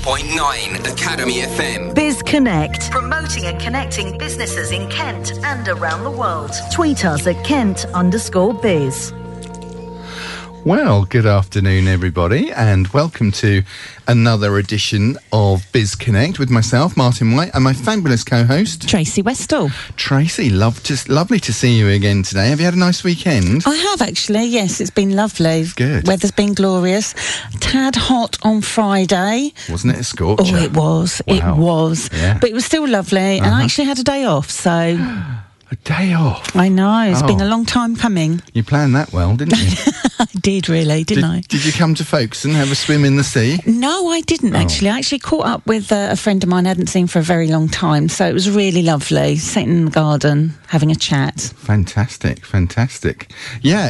106.9 Academy FM. Biz Connect. Promoting and connecting businesses in Kent and around the world. Tweet us at Kent_biz. Well, good afternoon, everybody, and welcome to another edition of Biz Connect with myself, Martin White, and my fabulous co-host, Tracy Westall. Tracy, lovely to see you again today. Have you had a nice weekend? I have, actually, yes, it's been lovely. Good. Weather's been glorious. Tad hot on Friday. Wasn't it a scorcher? Oh, it was. Wow. It was. Yeah. But it was still lovely, and I actually had a day off, so... A day off? I know, it's been a long time coming. You planned that well, didn't you? I did, really, didn't I? Did you come to Folkestone, have a swim in the sea? No, I didn't, actually. I actually caught up with a friend of mine I hadn't seen for a very long time, so it was really lovely, sitting in the garden, having a chat. Fantastic. Yeah,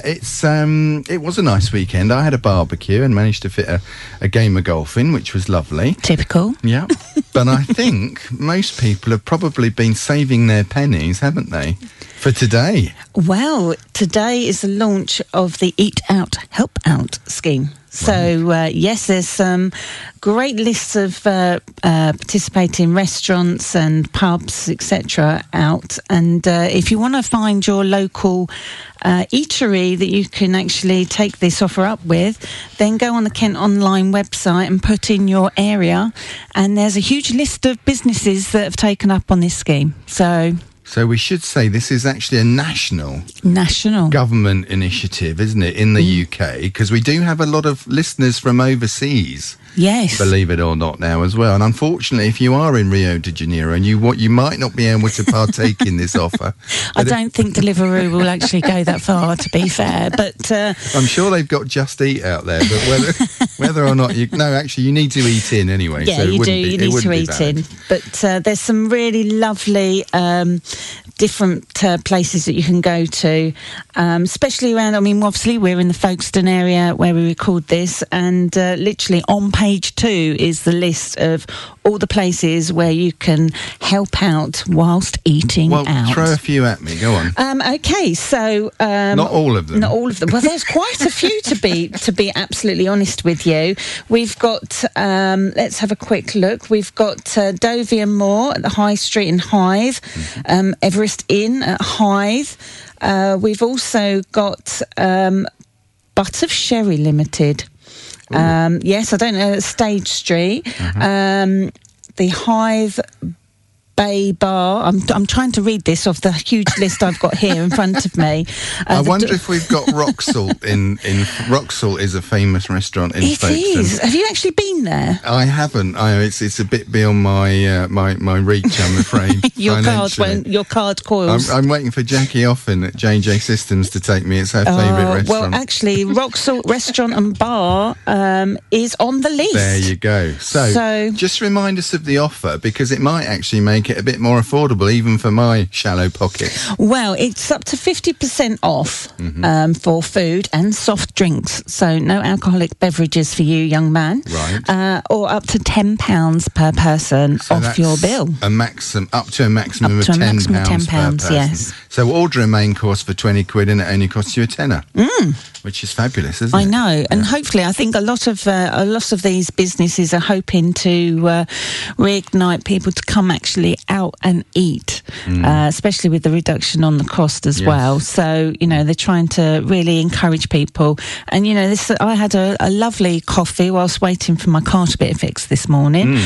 it was a nice weekend. I had a barbecue and managed to fit a game of golf in, which was lovely. Typical. Yeah, but I think most people have probably been saving their pennies, haven't they, for today? Well, today is the launch of the Eat Out, Help Out scheme. So, yes, there's some great lists of participating restaurants and pubs, etc. out. And if you want to find your local eatery that you can actually take this offer up with, then go on the Kent Online website and put in your area. And there's a huge list of businesses that have taken up on this scheme. So we should say this is actually a national government initiative, isn't it, in the UK? Because we do have a lot of listeners from overseas. Yes. Believe it or not now as well. And unfortunately, if you are in Rio de Janeiro and you might not be able to partake in this offer. I don't think Deliveroo will actually go that far, to be fair. But I'm sure they've got Just Eat out there. But whether or not you need to eat in anyway. Yeah, so you do. You need to eat eat in. But there's some really lovely different places that you can go to, especially around, obviously we're in the Folkestone area where we record this, and literally on page 2 is the list of all the places where you can help out whilst eating out. Well, throw a few at me, go on. Okay, so... not all of them. Not all of them. Well, there's quite a few to be absolutely honest with you. We've got, let's have a quick look, we've got Dovian Moor at the High Street in Hythe, Everest Inn at Hythe. We've also got Butt of Sherry Limited. Yes, I don't know, Stage Street. The Hythe Bay Bar. I'm trying to read this off the huge list I've got here in front of me. I wonder if we've got Rock Salt in Rock Salt is a famous restaurant in Folkestone. It is. Have you actually been there? I haven't. It's a bit beyond my my reach, I'm afraid. Your card coils. I'm waiting for Jackie Offen at JJ Systems to take me. It's her favourite restaurant. Well, actually, Rock Salt Restaurant and Bar is on the list. There you go. So just remind us of the offer, because it might actually make it a bit more affordable even for my shallow pockets. Well, it's up to 50% off for food and soft drinks, so no alcoholic beverages for you, young man. Right. Or up to £10 per person off your bill. Up to a maximum of £10 per person. Yes. So order a main course for 20 quid and it only costs you a tenner. Which is fabulous, isn't it? I know, and hopefully, I think a lot of these businesses are hoping to reignite people to come actually out and eat, especially with the reduction on the cost as well. So they're trying to really encourage people. And I had a lovely coffee whilst waiting for my car to be fixed this morning.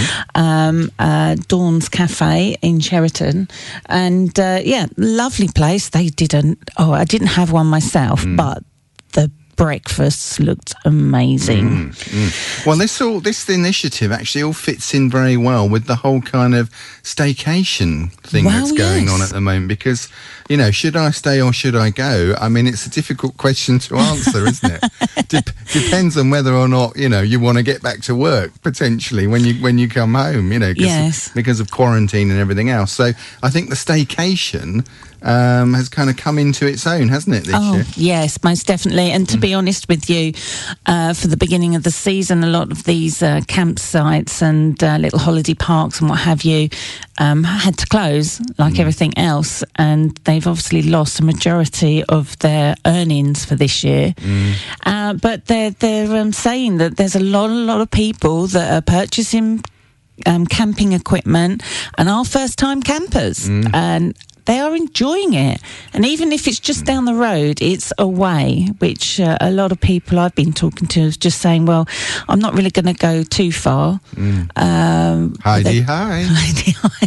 Dawn's Cafe in Sheraton, and lovely place. I didn't have one myself, but the breakfasts looked amazing. Well, this initiative actually all fits in very well with the whole kind of staycation thing that's going on at the moment, because should I stay or should I go? It's a difficult question to answer, isn't it? Depends on whether or not you want to get back to work potentially when you come home, because of quarantine and everything else. So I think the staycation has kind of come into its own, hasn't it, this year? Yes, most definitely. And to be honest with you, for the beginning of the season, a lot of these campsites and little holiday parks and what have you had to close, like everything else, and they've obviously lost a majority of their earnings for this year. But they're saying that there's a lot of people that are purchasing camping equipment and are first-time campers. And they are enjoying it. And even if it's just down the road, it's away, which a lot of people I've been talking to is just saying, well, I'm not really going to go too far. Heidi, hi. Heidi, hi.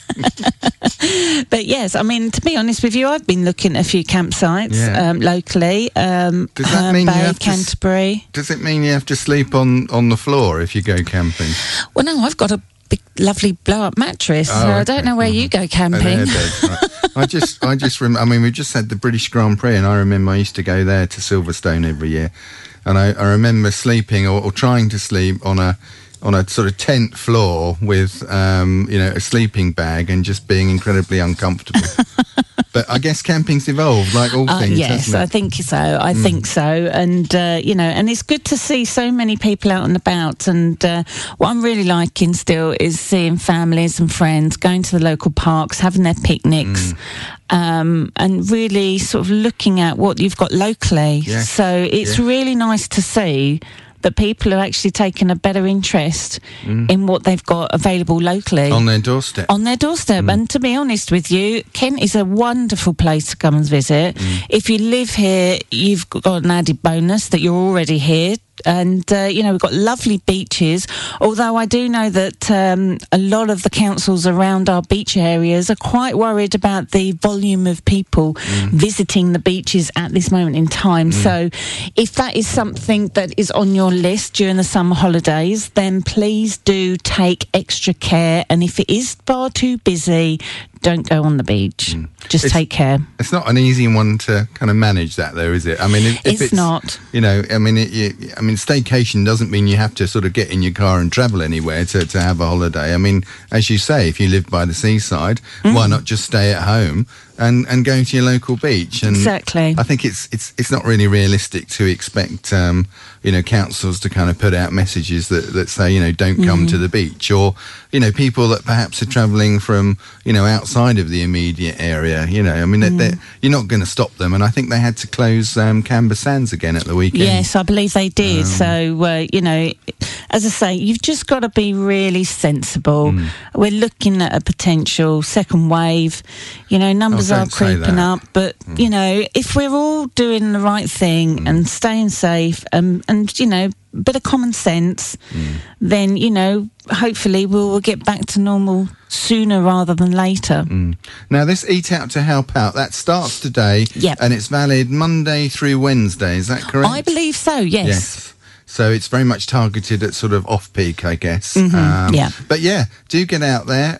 But yes, I mean, to be honest with you, I've been looking at a few campsites locally. Does that mean Bay, Canterbury. Does it mean you have to sleep on the floor if you go camping? Well, no, I've got a big, lovely blow-up mattress, so I don't know where you go camping. Right. I mean, we just had the British Grand Prix, and I remember I used to go there to Silverstone every year, and I remember sleeping or trying to sleep on a sort of tent floor with a sleeping bag and just being incredibly uncomfortable. But I guess camping's evolved, like all things. Yes, I think so. I think so. And, and it's good to see so many people out and about. And what I'm really liking still is seeing families and friends going to the local parks, having their picnics, and really sort of looking at what you've got locally. Yes. So it's really nice to see that people are actually taking a better interest in what they've got available locally. On their doorstep. And to be honest with you, Kent is a wonderful place to come and visit. If you live here, you've got an added bonus that you're already here. And, we've got lovely beaches, although I do know that a lot of the councils around our beach areas are quite worried about the volume of people visiting the beaches at this moment in time. So if that is something that is on your list during the summer holidays, then please do take extra care. And if it is far too busy, don't go on the beach. Just take care. It's not an easy one to kind of manage that, though, is it? I mean, if it's not. Staycation doesn't mean you have to sort of get in your car and travel anywhere to have a holiday. I mean, as you say, if you live by the seaside, why not just stay at home and go to your local beach? And exactly. I think it's not really realistic to expect councils to kind of put out messages that say don't come to the beach, or people that perhaps are travelling from outside of the immediate area. I mean, you're not going to stop them, and I think they had to close Canberra Sands again at the weekend. Yes, I believe they did. So as I say, you've just got to be really sensible. We're looking at a potential second wave. Numbers are creeping up, but if we're all doing the right thing and staying safe and bit of common sense, then hopefully we'll get back to normal sooner rather than later. Now, this Eat Out to Help Out, that starts today, and it's valid Monday through Wednesday. Is that correct? I believe so. Yes. So it's very much targeted at sort of off-peak, I guess. But do get out there.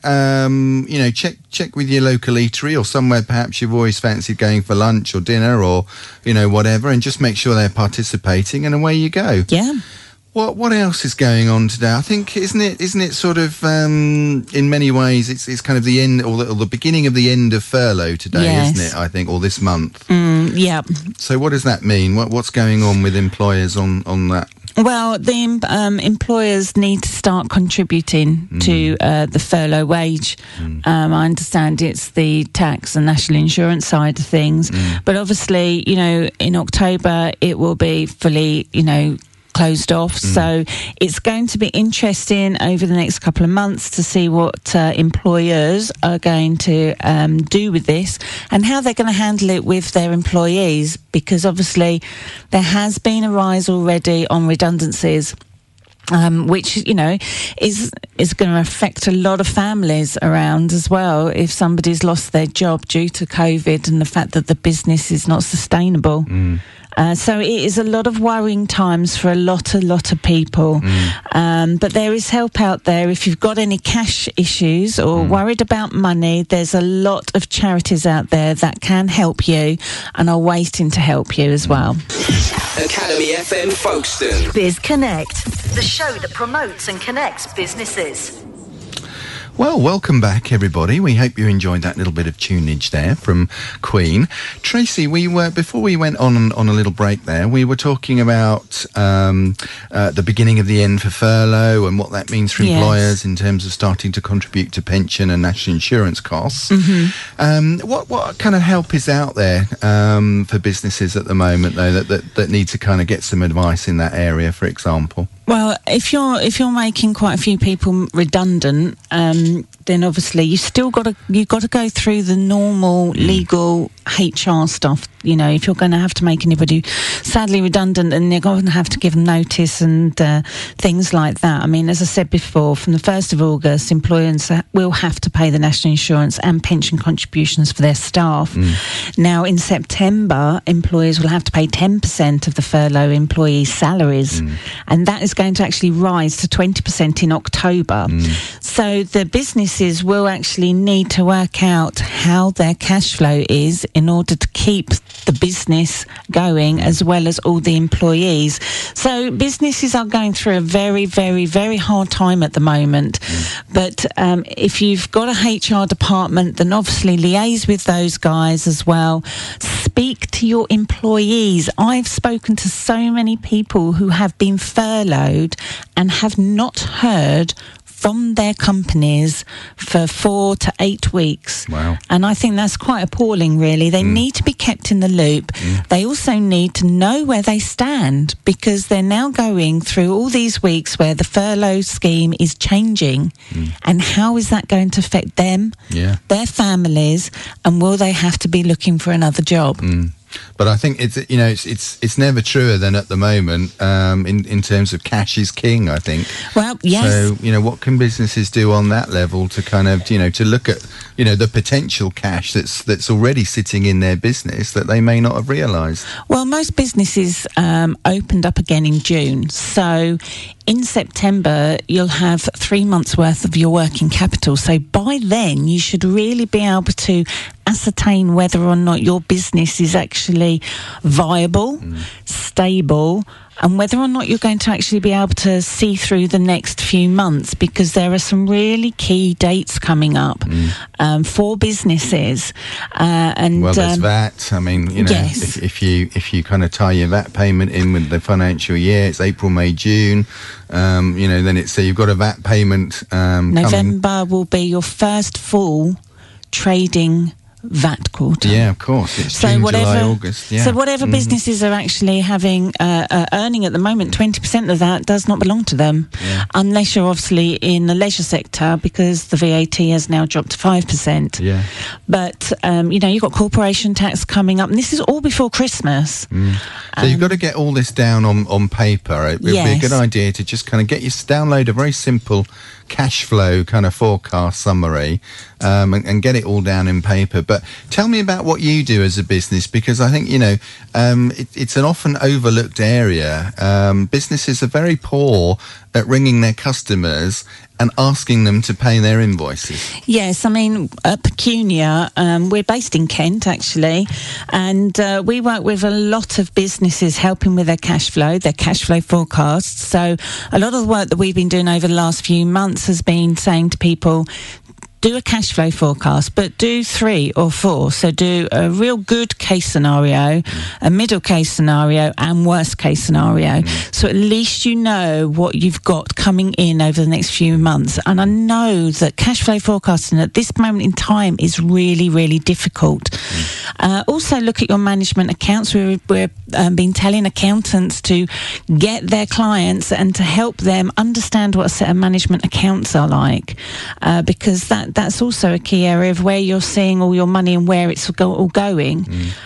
Check with your local eatery or somewhere perhaps you've always fancied going for lunch or dinner or, whatever, and just make sure they're participating, and away you go. Yeah. What else is going on today? I think isn't it sort of in many ways it's kind of the end or the beginning of the end of furlough today, isn't it? I think, or this month. So what does that mean? What's going on with employers on that? Well, the employers need to start contributing to the furlough wage. I understand it's the tax and national insurance side of things, but obviously, in October it will be fully, closed off. So it's going to be interesting over the next couple of months to see what employers are going to do with this and how they're going to handle it with their employees, because obviously there has been a rise already on redundancies. Which, is going to affect a lot of families around as well if somebody's lost their job due to COVID and the fact that the business is not sustainable. So it is a lot of worrying times for a lot of people. But there is help out there. If you've got any cash issues or worried about money, there's a lot of charities out there that can help you and are waiting to help you as well. Academy FM Folkestone. Biz Connect, the show that promotes and connects businesses. Well, welcome back, everybody. We hope you enjoyed that little bit of tunage there from Queen. Tracy, before we went on a little break there, we were talking about the beginning of the end for furlough and what that means for employers in terms of starting to contribute to pension and national insurance costs. Mm-hmm. What kind of help is out there for businesses at the moment, though, that need to kind of get some advice in that area, for example? Well, if you're making quite a few people redundant, then obviously you've got to go through the normal legal HR stuff. You know, if you're going to have to make anybody sadly redundant, then you're going to have to give them notice and things like that. I mean, as I said before, from the 1st of August, employers will have to pay the national insurance and pension contributions for their staff. Now, in September, employers will have to pay 10% of the furlough employees' salaries, and that is going to actually rise to 20% in October. So the businesses will actually need to work out how their cash flow is in order to keep the business going as well as all the employees. So businesses are going through a very, very, very hard time at the moment. But if you've got a HR department, then obviously liaise with those guys as well. Speak to your employees. I've spoken to so many people who have been furloughed and have not heard from their companies for 4 to 8 weeks. Wow. And I think that's quite appalling, really. They need to be kept in the loop. They also need to know where they stand, because they're now going through all these weeks where the furlough scheme is changing. And how is that going to affect them, their families, and will they have to be looking for another job? But I think it's never truer than at the moment in terms of cash is king, I think. Well, yes. So, what can businesses do on that level to kind of, to look at, the potential cash that's already sitting in their business that they may not have realised? Well, most businesses opened up again in June. So in September, you'll have 3 months' worth of your working capital. So by then, you should really be able to ascertain whether or not your business is actually viable, stable, and whether or not you're going to actually be able to see through the next few months, because there are some really key dates coming up for businesses. Well, there's VAT. I mean, yes. if you kind of tie your VAT payment in with the financial year, it's April, May, June. Then it's you've got a VAT payment. November will be your first full trading VAT quarter. Yeah, of course. It's June, July, August. Yeah. So whatever businesses are actually having earning at the moment, 20% of that does not belong to them, unless you're obviously in the leisure sector, because the VAT has now dropped to 5%. Yeah. But you've got corporation tax coming up, and this is all before Christmas. So you've got to get all this down on paper. It would be a good idea to just kind of download a very simple cash flow kind of forecast summary and get it all down in paper. But tell me about what you do as a business, because I think it's an often overlooked area. Businesses are very poor at ringing their customers and asking them to pay their invoices. Yes, I mean, Pecunia, we're based in Kent, actually, and we work with a lot of businesses helping with their cash flow forecasts. So a lot of the work that we've been doing over the last few months has been saying to people, do a cash flow forecast, but do 3 or 4. So do a real good case scenario, a middle case scenario, and worst case scenario. So at least you know what you've got coming in over the next few months. And I know that cash flow forecasting at this moment in time is really, really difficult. Also look at your management accounts. We've been telling accountants to get their clients and to help them understand what a set of management accounts are like, because that's also a key area of where you're seeing all your money and where it's all going.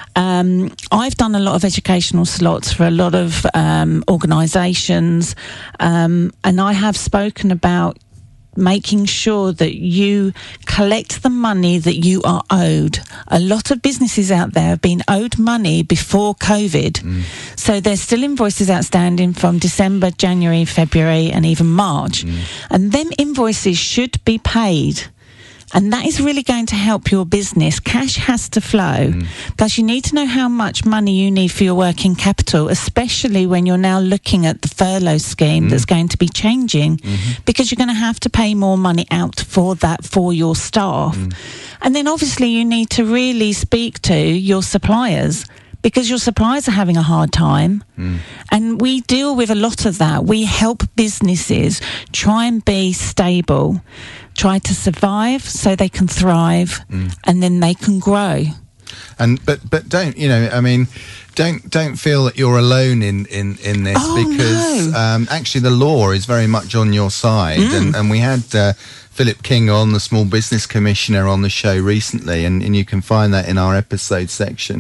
I've done a lot of educational slots for a lot of organisations, and I have spoken about making sure that you collect the money that you are owed. A lot of businesses out there have been owed money before COVID. So there's still invoices outstanding from December, January, February, and even March. And them invoices should be paid And that is really going to help your business. Cash has to flow. Plus, you need to know how much money you need for your working capital, especially when you're now looking at the furlough scheme that's going to be changing, because you're going to have to pay more money out for that for your staff. And then obviously you need to really speak to your suppliers, because your suppliers are having a hard time. And we deal with a lot of that. We help businesses try and be stable, try to survive so they can thrive, and then they can grow. And but don't, don't feel that you're alone in this, because actually the law is very much on your side. And we had Philip King on, the Small Business Commissioner, on the show recently, and you can find that in our episode section.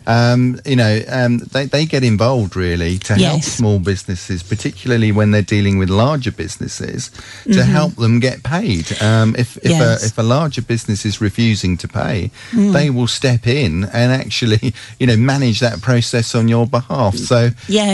They get involved really to help small businesses, particularly when they're dealing with larger businesses, to help them get paid. If a larger business is refusing to pay, they will step in and actually, manage that process on your behalf. So,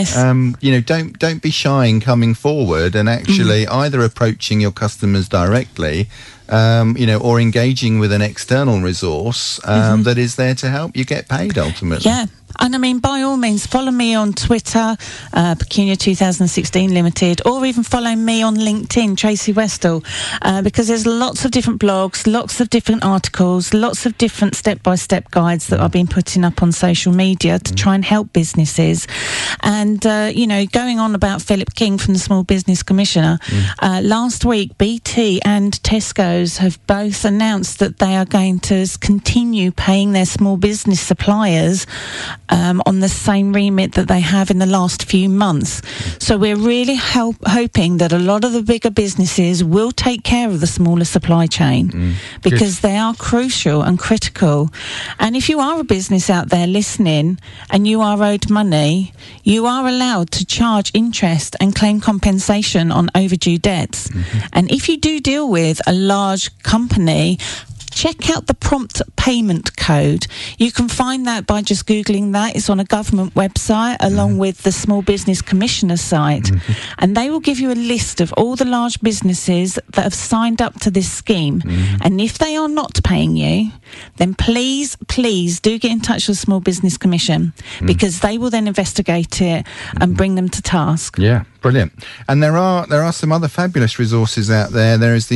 don't be shy in coming forward and actually either approaching your customers directly, or engaging with an external resource that is there to help you get paid ultimately. Yeah. And by all means, follow me on Twitter, Pecunia 2016 Limited, or even follow me on LinkedIn, Tracy Westall, because there's lots of different blogs, lots of different articles, lots of different step-by-step guides that I've been putting up on social media to try and help businesses. And, going on about Philip King from the Small Business Commissioner, last week, BT and Tesco's have both announced that they are going to continue paying their small business suppliers on the same remit that they have in the last few months. So we're really hoping that a lot of the bigger businesses will take care of the smaller supply chain, because they are crucial and critical. And if you are a business out there listening and you are owed money, you are allowed to charge interest and claim compensation on overdue debts. And if you do deal with a large company, check out the prompt payment code. You can find that by just Googling that. It's on a government website along with the Small Business Commissioner site. And they will give you a list of all the large businesses that have signed up to this scheme. And if they are not paying you, then please do get in touch with the Small Business Commission, because they will then investigate it and bring them to task. Yeah. Brilliant. And there are some other fabulous resources out there. There is the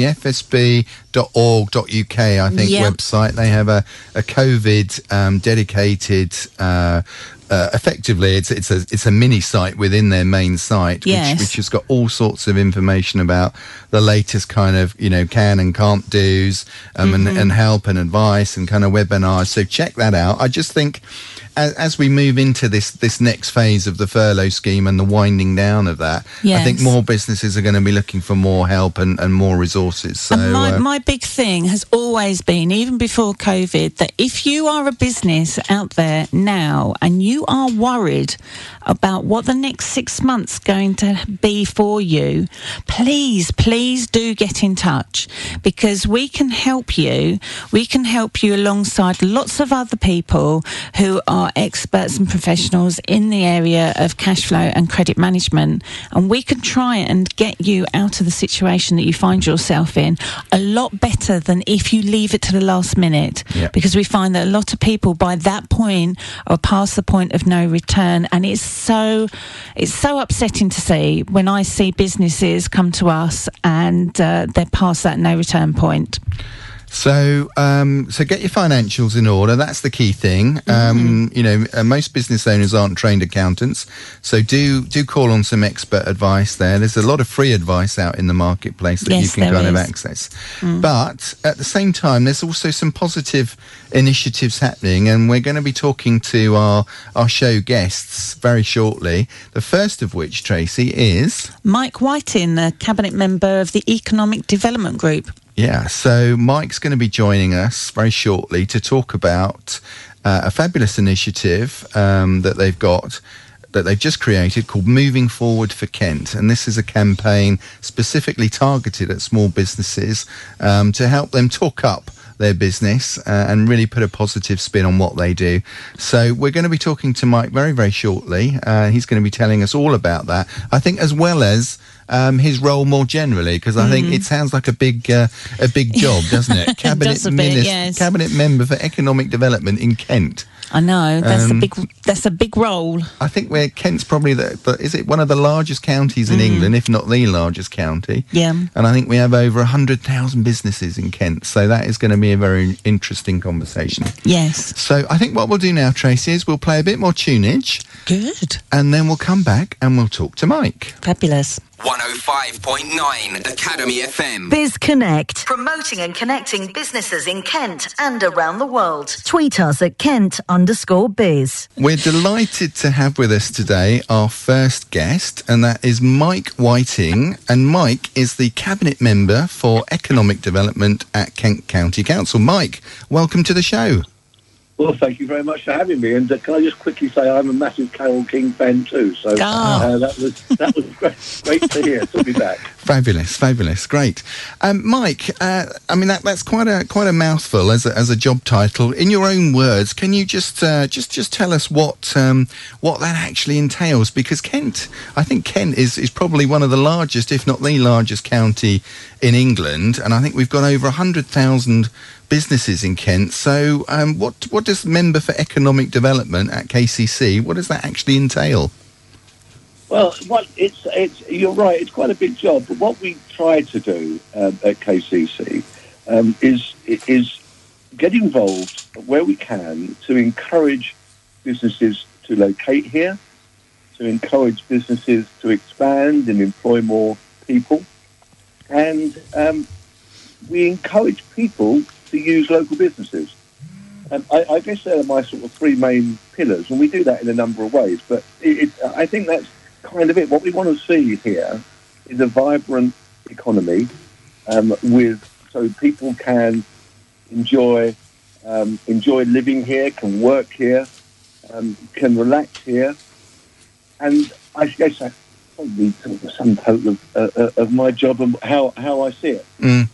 fsb.org.uk, I think, website. They have a COVID dedicated, effectively, it's a mini site within their main site, which has got all sorts of information about the latest kind of, can and can't do's, and help and advice and kind of webinars. So check that out. I just think, as we move into this next phase of the furlough scheme and the winding down of that, I think more businesses are going to be looking for more help and more resources. So my big thing has always been, even before COVID, that if you are a business out there now and you are worried about what the next 6 months going to be for you, please do get in touch, because we can help you. We can help you alongside lots of other people who are experts and professionals in the area of cash flow and credit management, and we can try and get you out of the situation that you find yourself in a lot better than if you leave it to the last minute, because we find that a lot of people by that point are past the point of no return. And it's so upsetting to see when I see businesses come to us and they're past that no return point. So get your financials in order. That's the key thing. Most business owners aren't trained accountants, so do call on some expert advice there. There's a lot of free advice out in the marketplace that you can kind of access. But at the same time, there's also some positive initiatives happening, and we're going to be talking to our show guests very shortly. The first of which, Tracy, is Mike Whiting, the Cabinet Member of the Economic Development Group. Yeah, so Mike's going to be joining us very shortly to talk about a fabulous initiative that they've just created called Moving Forward for Kent. And this is a campaign specifically targeted at small businesses to help them talk up their business and really put a positive spin on what they do. So we're going to be talking to Mike very, very shortly. He's going to be telling us all about that, I think, as well as his role more generally, because I think it sounds like a big job, doesn't it? Cabinet member for economic development in Kent. I know, that's a big role. I think Kent's probably is it one of the largest counties in England, if not the largest county? Yeah. And I think we have over 100,000 businesses in Kent, so that is going to be a very interesting conversation. Yes. So I think what we'll do now, Tracy, is we'll play a bit more tunage. Good. And then we'll come back and we'll talk to Mike. Fabulous. 105.9 Academy FM. Biz Connect. Promoting and connecting businesses in Kent and around the world. Tweet us at Kent_biz. We're delighted to have with us today our first guest, and that is Mike Whiting. And Mike is the Cabinet Member for Economic Development at Kent County Council. Mike, welcome to the show. Well, thank you very much for having me. And can I just quickly say I'm a massive Carole King fan too. So that was great to hear. Took me back. Fabulous, great. Mike, I mean that's quite a mouthful as a job title. In your own words, can you just tell us what that actually entails? Because I think Kent is probably one of the largest, if not the largest county in England, and I think we've got over 100,000 businesses in Kent. So what does Member for Economic Development at KCC, what does that actually entail? Well, it's you're right, it's quite a big job, but what we try to do at KCC is get involved where we can to encourage businesses to locate here, to encourage businesses to expand and employ more people, and we encourage people to use local businesses. I guess they're my sort of three main pillars, and we do that in a number of ways, but I think that's kind of it. What we want to see here is a vibrant economy so people can enjoy living here, can work here, can relax here, and I guess that's probably sort of the sum total of my job and how I see it.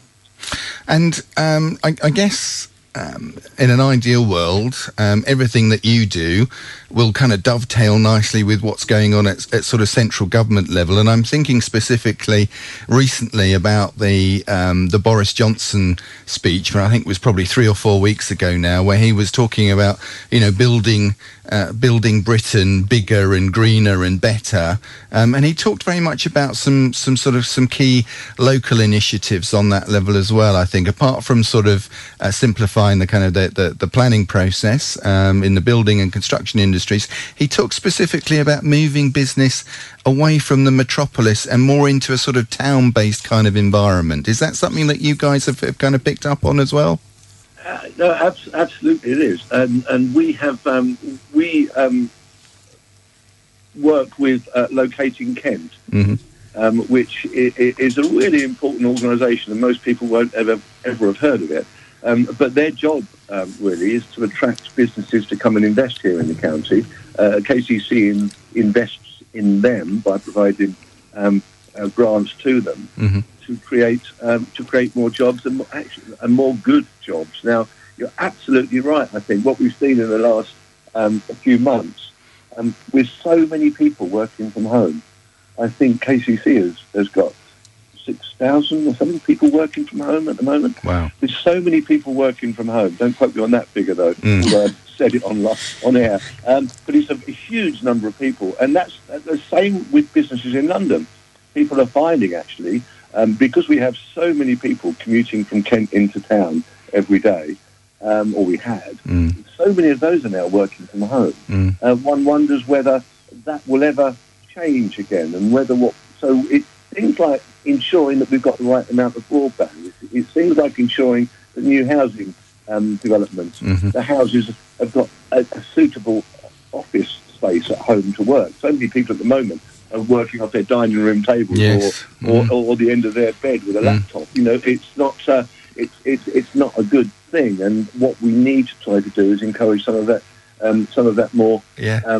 And I guess in an ideal world, everything that you do will kind of dovetail nicely with what's going on at sort of central government level. And I'm thinking specifically recently about the Boris Johnson speech, where I think it was probably 3 or 4 weeks ago now, where he was talking about, building Britain bigger and greener and better. And he talked very much about some key local initiatives on that level as well, I think, apart from sort of simplifying the kind of the planning process in the building and construction industries. He talked specifically about moving business away from the metropolis and more into a sort of town-based kind of environment. Is that something that you guys have kind of picked up on as well? No, absolutely it is, and we have work with Locating Kent, which is a really important organisation, and most people won't ever have heard of it. But their job really is to attract businesses to come and invest here in the county. KCC invests in them by providing grants to them to create more jobs and more good jobs. Now, you're absolutely right. I think what we've seen in the last few months, with so many people working from home, I think KCC has got 6,000 or something people working from home at the moment. Wow. There's so many people working from home. Don't quote me on that figure, though. I've said it on air. But it's a huge number of people. And that's the same with businesses in London. People are finding, actually, because we have so many people commuting from Kent into town every day, or we had, so many of those are now working from home. One wonders whether that will ever change again, and so it seems like ensuring that we've got the right amount of broadband. It seems like ensuring that new housing developments, the houses have got a suitable office space at home to work. So many people at the moment are working off their dining room tables or the end of their bed with a laptop. It's not a good thing. And what we need to try to do is encourage some of that more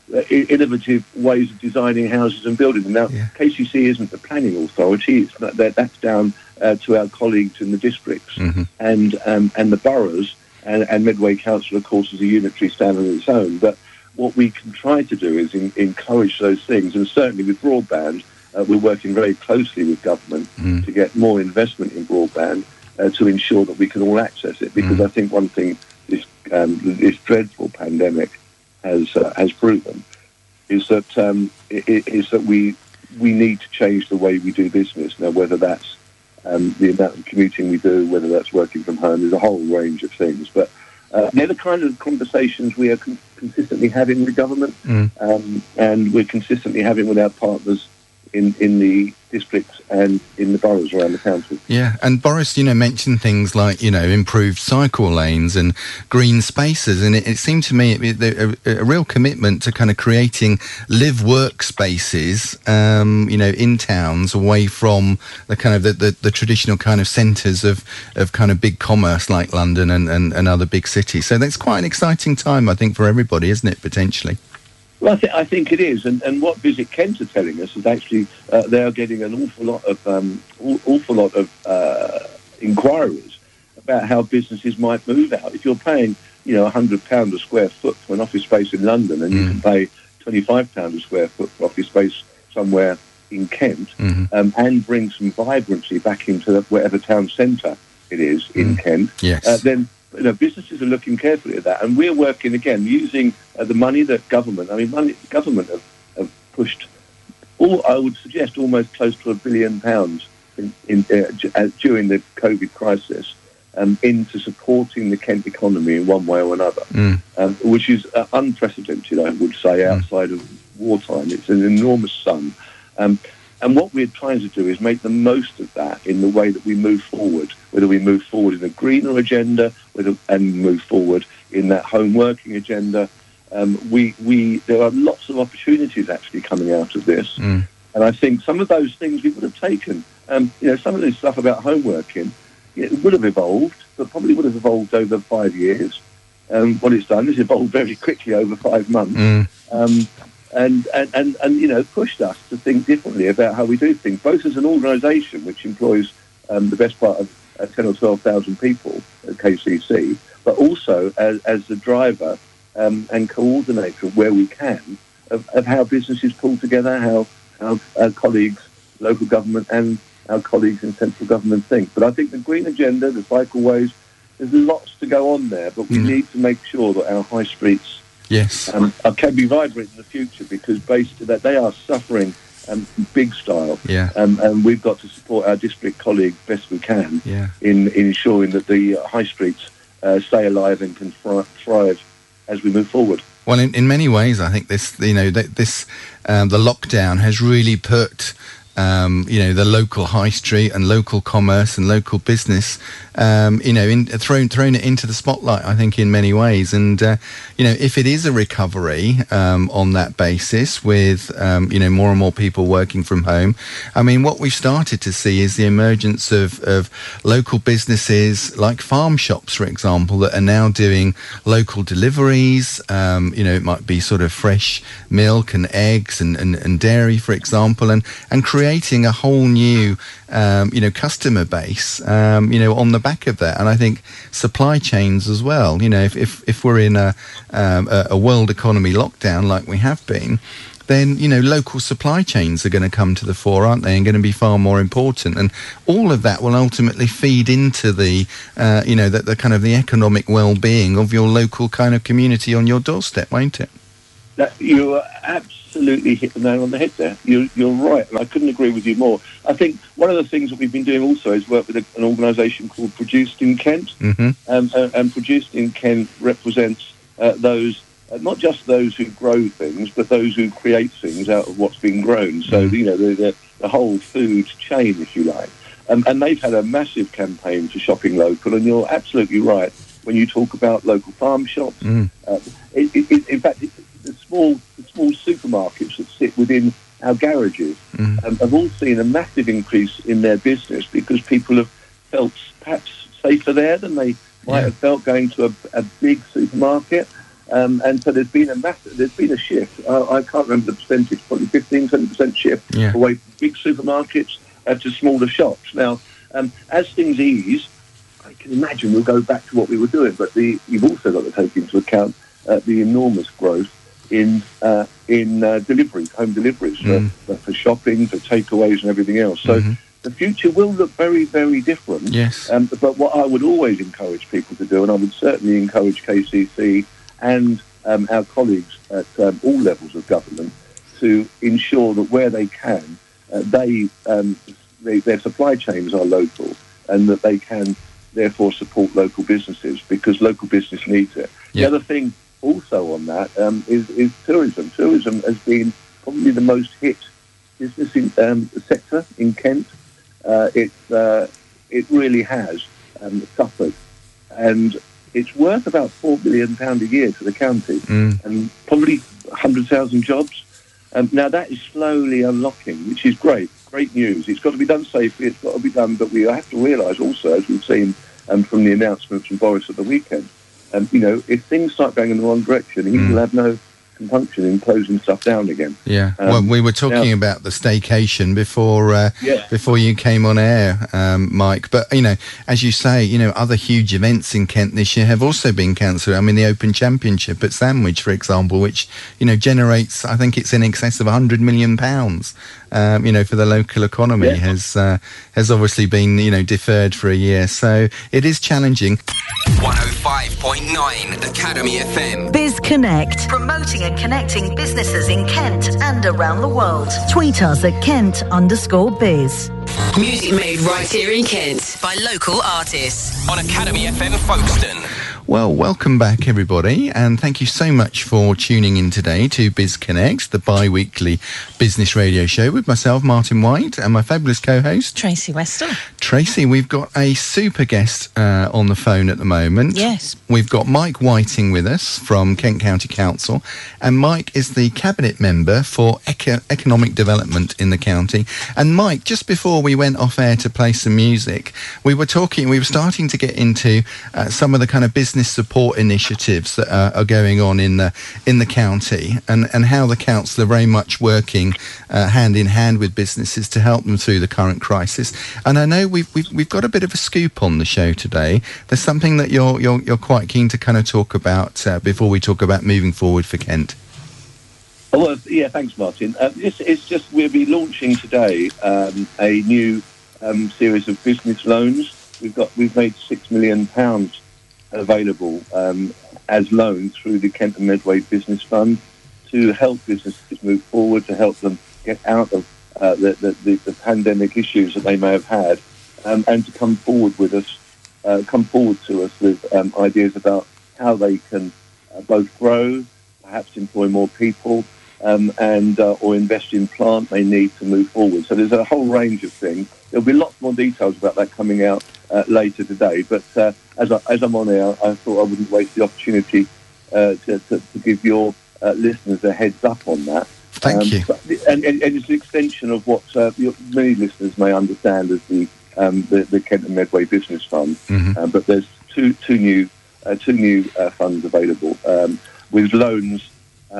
innovative ways of designing houses and building them. Now, KCC isn't the planning authority. It's not, that's down to our colleagues in the districts and the boroughs, and Medway Council, of course, is a unitary standard of its own. But what we can try to do is encourage those things, and certainly with broadband, we're working very closely with government to get more investment in broadband to ensure that we can all access it. Because I think one thing this dreadful pandemic has proven is that we need to change the way we do business. Now, whether that's the amount of commuting we do, whether that's working from home, there's a whole range of things. But they're the kind of conversations we are consistently having with government, and we're consistently having with our partners in the districts and in the boroughs around the council. Yeah, and Boris, mentioned things like, improved cycle lanes and green spaces, and it seemed to me a real commitment to kind of creating live-work spaces, in towns away from the kind of the traditional kind of centres of kind of big commerce like London and other big cities. So that's quite an exciting time, I think, for everybody, isn't it, potentially? Well, I think it is, and what Visit Kent are telling us is actually they are getting an awful lot of inquiries about how businesses might move out. If you're paying, £100 a square foot for an office space in London, and you can pay £25 a square foot for office space somewhere in Kent, and bring some vibrancy back into whatever town centre it is in Kent, then businesses are looking carefully at that, and we're working again using the money that government have pushed. I would suggest almost close to £1 billion during the COVID crisis into supporting the Kent economy in one way or another, which is unprecedented, I would say, outside of wartime. It's an enormous sum. And what we're trying to do is make the most of that in the way that we move forward, whether we move forward in a greener agenda and move forward in that home working agenda. There are lots of opportunities actually coming out of this. And I think some of those things we would have taken. Some of this stuff about home working, it would have evolved, but probably would have evolved over 5 years. What it's done is evolved very quickly over 5 months. And pushed us to think differently about how we do things, both as an organisation which employs the best part of 10 or 12,000 people at KCC, but also as the driver and coordinator where we can of how businesses pull together, how our colleagues, local government and our colleagues in central government think. But I think the green agenda, the cycleways, there's lots to go on there, but we need to make sure that our high streets can be vibrant in the future, because basically that they are suffering big style, and we've got to support our district colleagues best we can in ensuring that the high streets stay alive and can thrive as we move forward. Well, in many ways, I think this, the lockdown has really put the local high street and local commerce and local business, thrown it into the spotlight, I think, in many ways. And, if it is a recovery on that basis with, more and more people working from home, I mean, what we've started to see is the emergence of local businesses like farm shops, for example, that are now doing local deliveries. It might be sort of fresh milk and eggs and dairy, for example, and creating a whole new, customer base, on the back of that. And I think supply chains as well. If we're in a world economy lockdown like we have been, then, local supply chains are going to come to the fore, aren't they, and going to be far more important. And all of that will ultimately feed into the kind of the economic well-being of your local kind of community on your doorstep, won't it? You are absolutely hit the nail on the head there. You're right, and I couldn't agree with you more. I think one of the things that we've been doing also is work with an organisation called Produced in Kent, and Produced in Kent represents those, not just those who grow things, but those who create things out of what's been grown. So, the whole food chain, if you like. And they've had a massive campaign for shopping local, and you're absolutely right when you talk about local farm shops. In fact, the small supermarkets that sit within our garages have all seen a massive increase in their business, because people have felt perhaps safer there than they might have felt going to a big supermarket. And so there's been a shift. I can't remember the percentage, probably 15-20% shift away from big supermarkets to smaller shops. Now, as things ease, I can imagine we'll go back to what we were doing. But you've also got to take into account the enormous growth in deliveries, home deliveries for shopping, for takeaways, and everything else. So the future will look very, very different. Yes. But what I would always encourage people to do, and I would certainly encourage KCC and our colleagues at all levels of government, to ensure that where they can, their supply chains are local, and that they can therefore support local businesses, because local business needs it. The other thing also on that is tourism. Tourism has been probably the most hit business sector in Kent. It really has suffered, and it's worth about £4 billion a year to the county, and probably 100,000 jobs. Now that is slowly unlocking, which is great news. It's got to be done safely, it's got to be done, but we have to realise also, as we've seen from the announcements from Boris at the weekend, if things start going in the wrong direction, he will have no compunction in closing stuff down again. Yeah. Well, we were talking about the staycation before you came on air, Mike. But, as you say, other huge events in Kent this year have also been cancelled. I mean, the Open Championship at Sandwich, for example, which, generates, I think it's in excess of £100 million, for the local economy, has obviously been, deferred for a year. So it is challenging. 105.9 Academy FM. Biz Connect. Promoting and connecting businesses in Kent and around the world. Tweet us at Kent_biz. Music made right here in Kent by local artists. On Academy FM Folkestone. Well, welcome back, everybody, and thank you so much for tuning in today to Biz Connect, the bi-weekly business radio show with myself, Martin White, and my fabulous co-host, Tracy Westall. Tracy, we've got a super guest on the phone at the moment. Yes. We've got Mike Whiting with us from Kent County Council, and Mike is the Cabinet Member for Economic Development in the county. And Mike, just before we went off air to play some music, we were starting to get into some of the kind of business support initiatives that are going on in the county, and how the council are very much working hand in hand with businesses to help them through the current crisis. And I know we've got a bit of a scoop on the show today. There's something that you're quite keen to kind of talk about before we talk about moving forward for Kent. Well, yeah, thanks, Martin. We'll be launching today a new series of business loans. We've made £6 million available as loans through the Kent and Medway Business Fund to help businesses move forward, to help them get out of the pandemic issues that they may have had, and to come forward to us with ideas about how they can both grow, perhaps employ more people, and or invest in plant they need to move forward. So there's a whole range of things. There'll be lots more details about that coming out later today. But as I'm on air, I thought I wouldn't waste the opportunity to give your listeners a heads up on that. Thank you. And it's an extension of what many listeners may understand as the Kent and Medway Business Fund. But there's two new funds available with loans.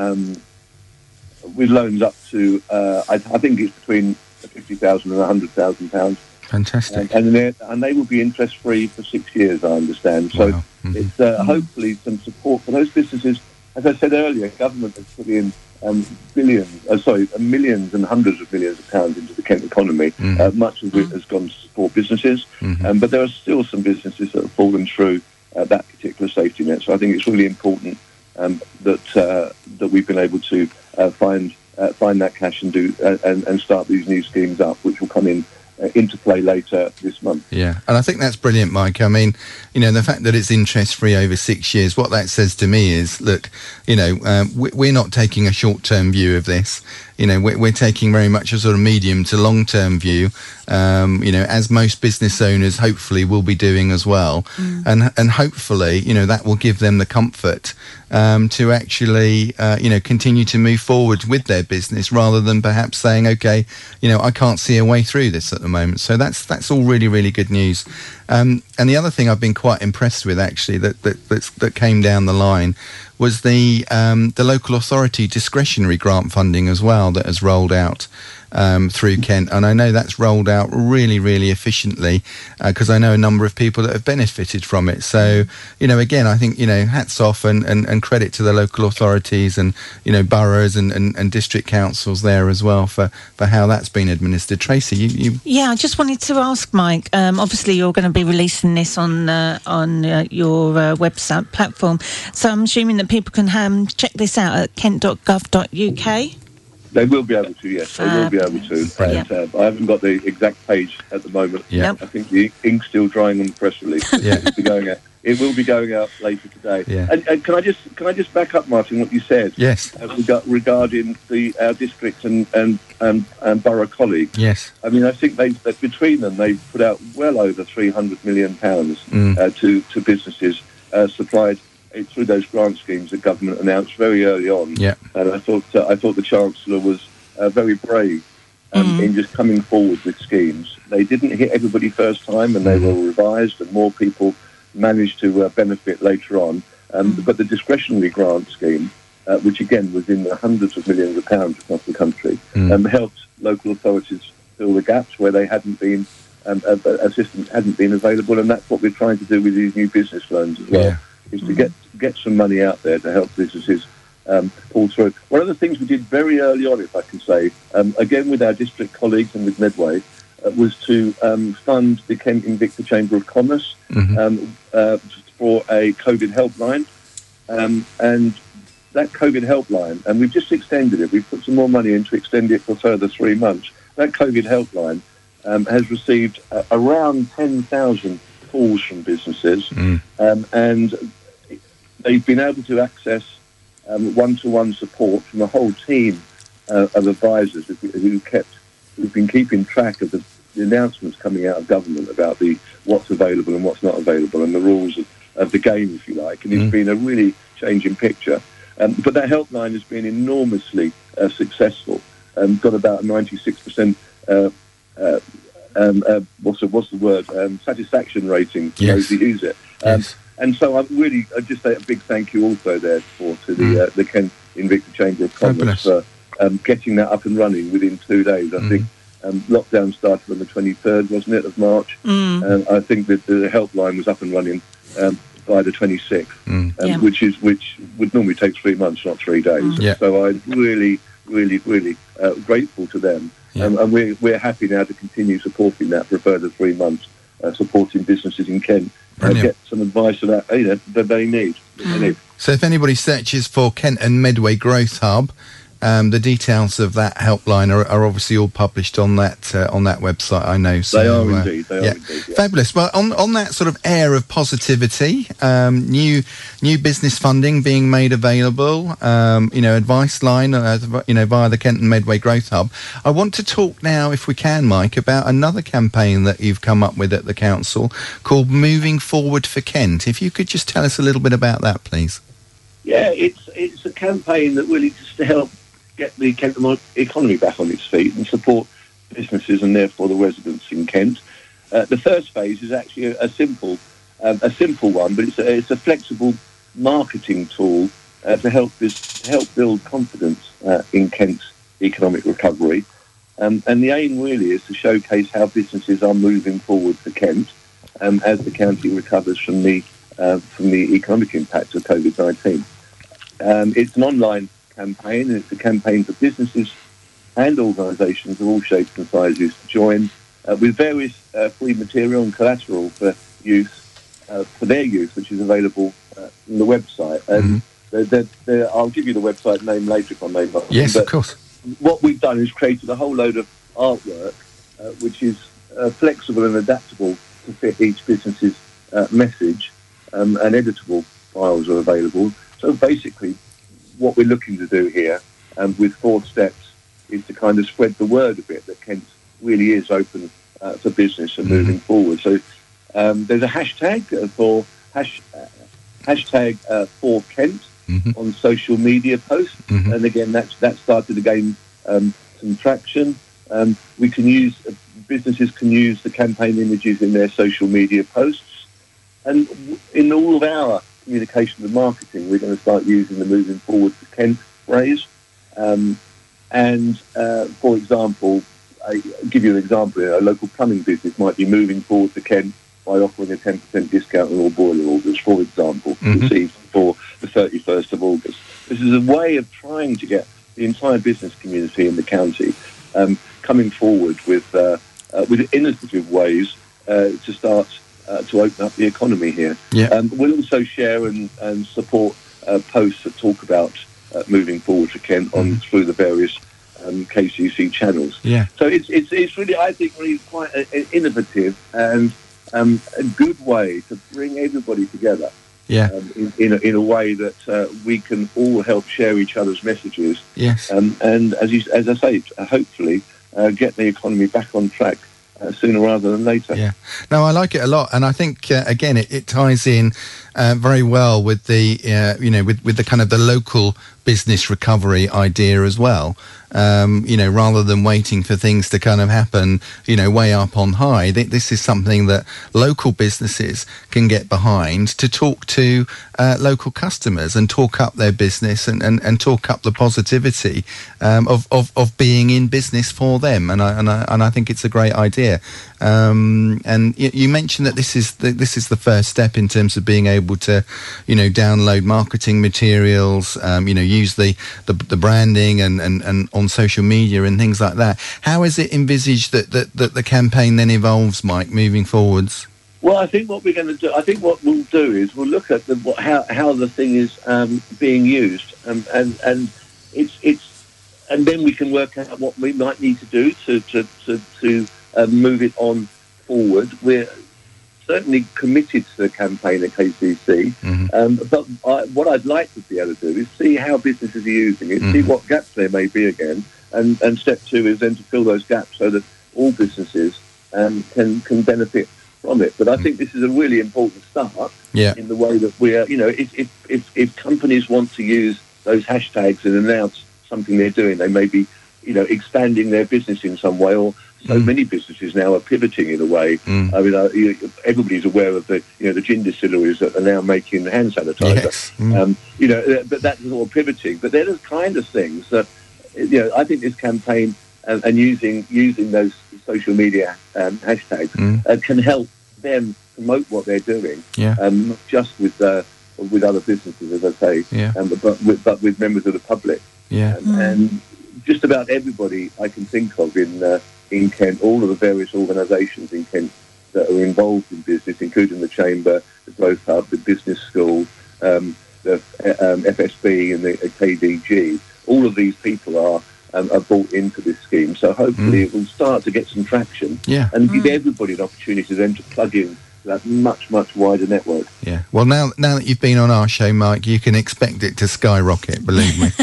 With loans up to, I think it's between £50,000 and £100,000. Fantastic. And they will be interest free for 6 years, I understand. So wow. It's hopefully some support for those businesses. As I said earlier, government has put in millions and hundreds of millions of pounds into the Kent economy. Much of it has gone to support businesses, but there are still some businesses that have fallen through that particular safety net. So I think it's really important that we've been able to find that cash and do and start these new schemes up, which will come into play later this month. Yeah, and I think that's brilliant, Mike. I mean, the fact that it's interest-free over 6 years, what that says to me is, look, we're not taking a short-term view of this. we're taking very much a sort of medium to long term view, as most business owners hopefully will be doing as well, and hopefully that will give them the comfort to actually continue to move forward with their business rather than perhaps saying, okay, I can't see a way through this at the moment. So that's all really, really good news. And the other thing I've been quite impressed with actually that came down the line was the local authority discretionary grant funding as well that has rolled out through Kent, and I know that's rolled out really, really efficiently because I know a number of people that have benefited from it. So, again, I think hats off and credit to the local authorities and boroughs and district councils there as well for how that's been administered. Tracy, you Yeah, I just wanted to ask Mike. Obviously, you're going to be releasing this on your website platform, so I'm assuming that people can check this out at kent.gov.uk. They will be able to, yes. They will be able to. And, I haven't got the exact page at the moment. Yeah. I think the ink's still drying on the press release. Yeah. It will be going out later today. Yeah. And can I just back up, Martin, what you said? Yes. Regarding our district and borough colleagues. Yes. I mean, I think that between them they've put out well over £300 million to businesses supplied through those grant schemes the government announced very early on. Yeah. And I thought the Chancellor was very brave in just coming forward with schemes. They didn't hit everybody first time, and they were revised, and more people managed to benefit later on. But the discretionary grant scheme, which again was in the hundreds of millions of pounds across the country, helped local authorities fill the gaps where they hadn't been assistance hadn't been available, and that's what we're trying to do with these new business loans as well. Yeah. Is to get some money out there to help businesses pull through. One of the things we did very early on, if I can say, again with our district colleagues and with Medway, was to fund the Kent Invicta Chamber of Commerce for a COVID helpline. And that COVID helpline, and we've just extended it, we've put some more money in to extend it for a further 3 months. That COVID helpline has received around 10,000 calls from businesses, and they've been able to access one-to-one support from a whole team of advisors who've been keeping track of the announcements coming out of government about what's available and what's not available and the rules of the game, if you like. And it's been a really changing picture. But that helpline has been enormously successful. Got about 96% what's the word? Satisfaction rating for those who use it. And so I'd just say a big thank you also to the Kent Invicta Chamber of Commerce for getting that up and running within 2 days. I think lockdown started on the 23rd, wasn't it, of March? And I think that the helpline was up and running by the 26th, which would normally take 3 months, not 3 days. So I'm really, really, really grateful to them. And we're happy now to continue supporting that for a further 3 months, supporting businesses in Kent get some advice that they need. So if anybody searches for Kent and Medway Growth Hub, the details of that helpline are obviously all published on that website, I know. So, they are indeed. Fabulous. Well, on that sort of air of positivity, new business funding being made available, advice line, via the Kent and Medway Growth Hub. I want to talk now, if we can, Mike, about another campaign that you've come up with at the council called Moving Forward for Kent. If you could just tell us a little bit about that, please. Yeah, it's a campaign that really just to help get the Kent economy back on its feet and support businesses and therefore the residents in Kent. The first phase is actually a simple one, but it's a flexible marketing tool to help build confidence in Kent's economic recovery. And the aim really is to showcase how businesses are moving forward for Kent as the county recovers from the economic impact of COVID-19. It's an online campaign, and it's a campaign for businesses and organisations of all shapes and sizes to join with various free material and collateral for their use, which is available on the website. And I'll give you the website name later if I may. Yes, of course. What we've done is created a whole load of artwork, which is flexible and adaptable to fit each business's message, and editable files are available. So basically, what we're looking to do here, with 4 steps is to kind of spread the word a bit that Kent really is open for business and moving forward. So there's a hashtag for Kent on social media posts, and again that started to gain some traction. We can use businesses can use the campaign images in their social media posts, and in all of our communication and marketing, we're going to start using the Moving Forward for Kent phrase. For example, I'll give you an example. A local plumbing business might be moving forward to Kent by offering a 10% discount on all boiler orders, for example, received for the 31st of August. This is a way of trying to get the entire business community in the county coming forward with innovative ways to start to open up the economy here. Yeah. We'll also share and support posts that talk about moving forward to Kent through the various KCC channels. Yeah. So it's really, I think, really quite innovative and a good way to bring everybody together. Yeah. In a way that we can all help share each other's messages. Yes. And as I say, hopefully get the economy back on track sooner rather than later. Yeah. No, I like it a lot, and I think again it ties in very well with the with the kind of the local business recovery idea as well. Rather than waiting for things to kind of happen, way up on high, this is something that local businesses can get behind to talk to local customers and talk up their business and talk up the positivity of being in business for them. And I think it's a great idea. And you mentioned that this is the first step in terms of being able to, download marketing materials, use the branding and on social media and things like that. How is it envisaged that the campaign then evolves, Mike, moving forwards? Well, I think what we're going to do, I think what we'll do is we'll look at how the thing is being used, and then we can work out what we might need to do to move it on forward. We're certainly committed to the campaign at KCC, but what I'd like to be able to do is see how businesses are using it, see what gaps there may be again, and step two is then to fill those gaps so that all businesses can benefit from it. But I think this is a really important start in the way that we're, if companies want to use those hashtags and announce something they're doing, they may be, expanding their business in some way, or so many businesses now are pivoting in a way. I mean, everybody's aware of the gin distilleries that are now making hand sanitizer. Yes. But that's all pivoting. But they're the kind of things that, I think this campaign and using those social media hashtags can help them promote what they're doing. Not just with other businesses, as I say, but with members of the public. And just about everybody I can think of in Kent, all of the various organisations in Kent that are involved in business, including the Chamber, the Growth Hub, the Business School, the FSB and the KDG, all of these people are bought into this scheme. So hopefully it will start to get some traction and give everybody an opportunity then to plug in that much, much wider network. Yeah. Well, now that you've been on our show, Mike, you can expect it to skyrocket, believe me.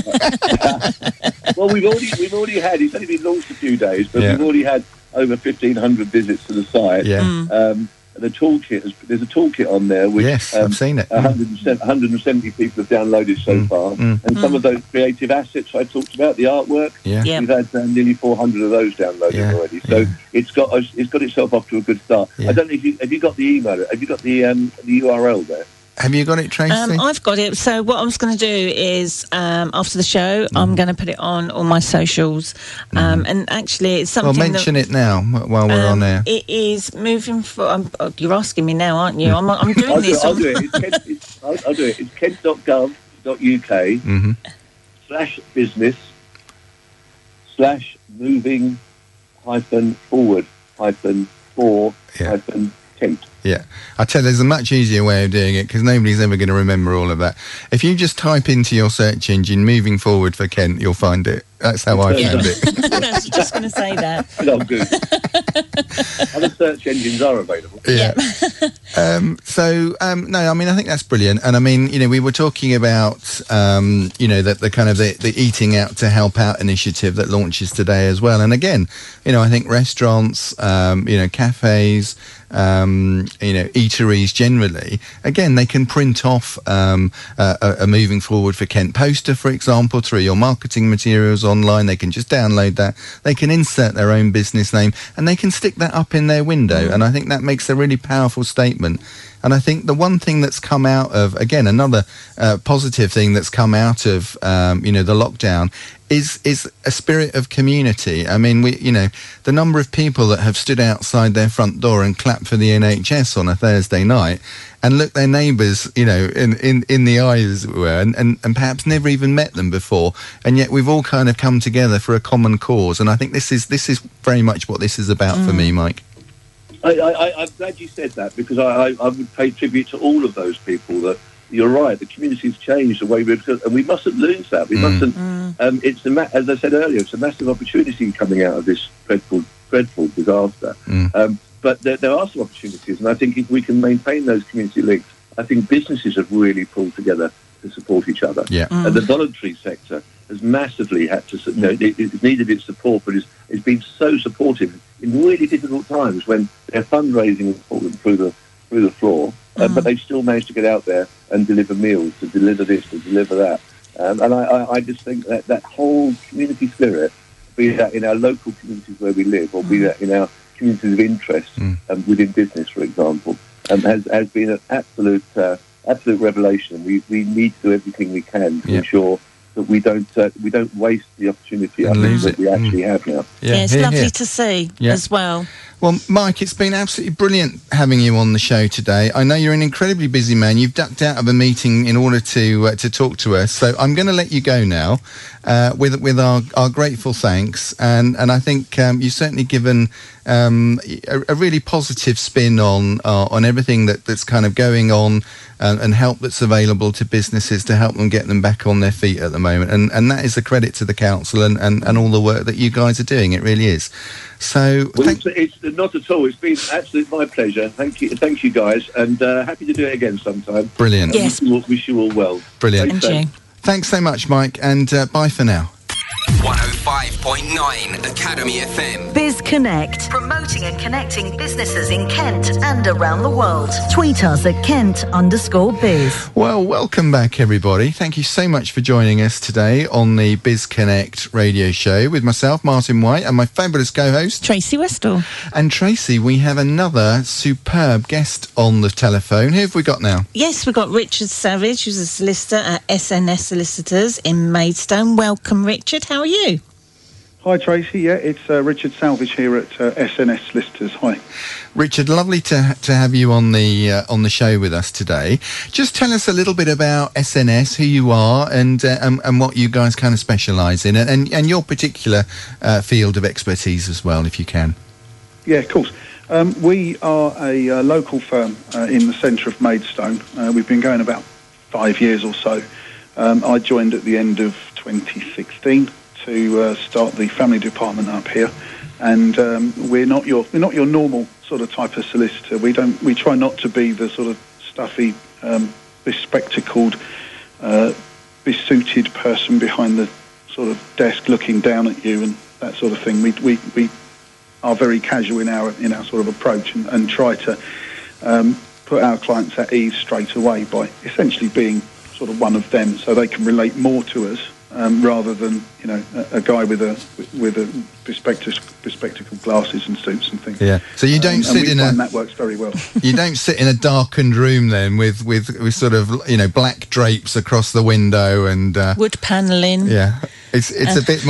Well, we've already had, it's only been launched a few days, but we've already had over 1,500 visits to the site. The toolkit, there's a toolkit on there which I've seen it. 170 people have downloaded so far, and some of those creative assets I talked about, the artwork, we've had nearly 400 of those downloaded already. So it's got itself off to a good start. I don't know if have you got the email? Have you got the URL there? Have you got it, Tracy? I've got it. So what I was going to do is, after the show, I'm going to put it on all my socials. And actually, it's something. Well, mention it now while we're on there. It is moving for. You're asking me now, aren't you? I'm doing this. I'll do it. I'll do it. It's kent.gov.uk/business/moving-forward-for-Kent. Yeah, I tell you, there's a much easier way of doing it because nobody's ever going to remember all of that. If you just type into your search engine "moving forward for Kent," you'll find it. That's how I found it. I was just going to say that. No, good. Other search engines are available. Yeah. No, I mean, I think that's brilliant. And I mean, we were talking about, the kind of the eating out to help out initiative that launches today as well. And again, I think restaurants, cafes, eateries generally, again, they can print off a Moving Forward for Kent poster, for example, through your marketing materials online. They can just download that. They can insert their own business name and they can stick that up in their window. And I think that makes a really powerful statement. And I think the one thing that's come out of, again, another positive thing that's come out of, the lockdown is a spirit of community. I mean, the number of people that have stood outside their front door and clapped for the NHS on a Thursday night and looked their neighbours, in the eyes, as it were, and perhaps never even met them before. And yet we've all kind of come together for a common cause. And I think this is very much what this is about for me, Mike. I'm glad you said that, because I would pay tribute to all of those people. That you're right, the community's changed the way and we mustn't lose that. We mustn't. As I said earlier, it's a massive opportunity coming out of this dreadful disaster. But there are some opportunities, and I think if we can maintain those community links, I think businesses have really pulled together to support each other. Yeah. And the voluntary sector has massively had to, it's needed its support, but it's been so supportive in really difficult times when their fundraising has fallen through the floor, but they've still managed to get out there and deliver meals, to deliver this, to deliver that. And I just think that whole community spirit, be that in our local communities where we live, or be that in our communities of interest within business, for example, has been an absolute revelation. We need to do everything we can to ensure that we don't waste the opportunity that we actually have now. Yeah, it's lovely to see as well. Well, Mike, it's been absolutely brilliant having you on the show today. I know you're an incredibly busy man. You've ducked out of a meeting in order to talk to us. So I'm going to let you go now with our grateful thanks. And I think you've certainly given a really positive spin on everything that's kind of going on and help that's available to businesses to help them get them back on their feet at the moment. And that is a credit to the council and all the work that you guys are doing. It really is. So it's not at all. It's been absolutely my pleasure. Thank you guys, and happy to do it again sometime. Brilliant. Yes. Wish you all well. Brilliant. Thanks so much, Mike, and bye for now. 105.9 Academy FM. Biz Connect. Promoting and connecting businesses in Kent and around the world. Tweet us at Kent_biz. Well, welcome back, everybody. Thank you so much for joining us today on the Biz Connect radio show with myself, Martin White, and my fabulous co-host, Tracy Westall. And Tracy, we have another superb guest on the telephone. Who have we got now? Yes, we've got Richard Savage, who's a solicitor at SNS Solicitors in Maidstone. Welcome, Richard. How are you? Hi, Tracy. Yeah, it's Richard Salvage here at SNS Solicitors. Hi. Richard, lovely to have you on the show with us today. Just tell us a little bit about SNS, who you are, and what you guys kind of specialise in, and your particular field of expertise as well, if you can. Yeah, of course. We are a local firm in the centre of Maidstone. We've been going about 5 years or so. I joined at the end of 2016 to start the family department up here, and we're not your normal sort of type of solicitor. We try not to be the sort of stuffy, bespectacled, besuited person behind the sort of desk looking down at you and that sort of thing. We are very casual in our sort of approach and try to put our clients at ease straight away by essentially being sort of one of them, so they can relate more to us. Rather than a guy with a bespectacled glasses and suits and things. Yeah. So you don't sit in that works very well. You don't sit in a darkened room then with sort of black drapes across the window and wood panelling. Yeah. It's a bit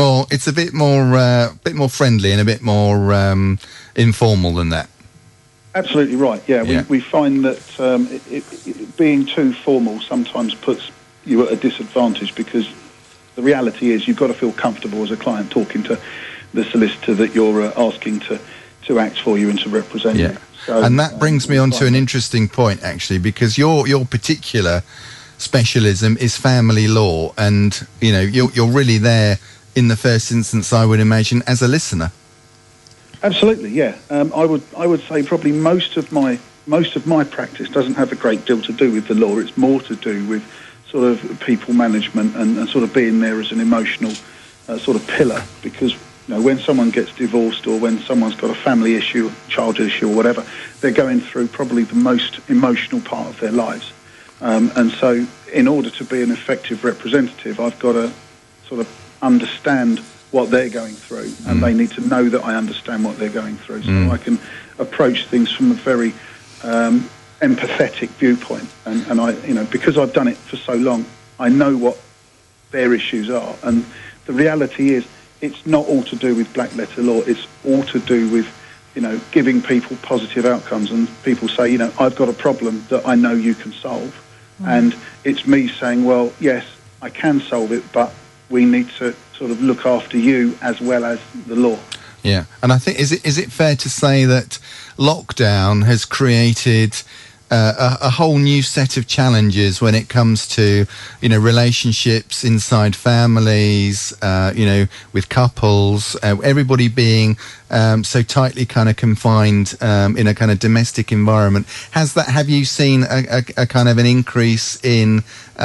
more friendly and a bit more informal than that. Absolutely right. Yeah. We find that it being too formal sometimes puts you at a disadvantage, because the reality is you've got to feel comfortable as a client talking to the solicitor that you're asking to act for you and to represent you. So, and that brings me on to an interesting point, actually, because your particular specialism is family law, and you're really there in the first instance, I would imagine, as a listener. Absolutely, yeah. I would say probably most of my most of my practice doesn't have a great deal to do with the law. It's more to do with sort of people management and sort of being there as an emotional sort of pillar, because when someone gets divorced or when someone's got a family issue, child issue or whatever, they're going through probably the most emotional part of their lives. And so in order to be an effective representative, I've got to sort of understand what they're going through, and they need to know that I understand what they're going through. So I can approach things from a very empathetic viewpoint. And I, because I've done it for so long, I know what their issues are. And the reality is, it's not all to do with black letter law. It's all to do with, giving people positive outcomes. And people say, I've got a problem that I know you can solve. And it's me saying, well, yes, I can solve it, but we need to sort of look after you as well as the law. Yeah, and I think, is it fair to say that lockdown has created a whole new set of challenges when it comes to, relationships inside families, with couples, everybody being so tightly kind of confined in a kind of domestic environment? Have you seen a kind of an increase in,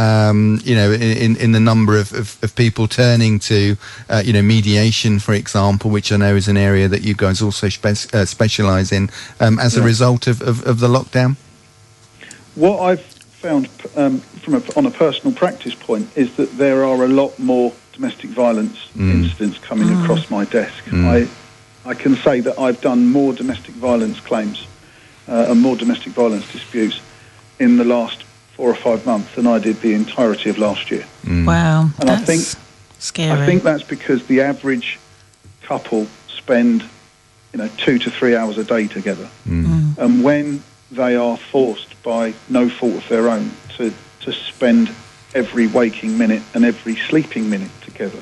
in the number of people turning to, mediation, for example, which I know is an area that you guys also specialise in, as a result of the lockdown? What I've found on a personal practice point is that there are a lot more domestic violence incidents coming across my desk. I can say that I've done more domestic violence claims and more domestic violence disputes in the last 4 or 5 months than I did the entirety of last year. Wow, and that's scary. I think that's because the average couple spend 2 to 3 hours a day together, and when they are forced by no fault of their own to spend every waking minute and every sleeping minute together.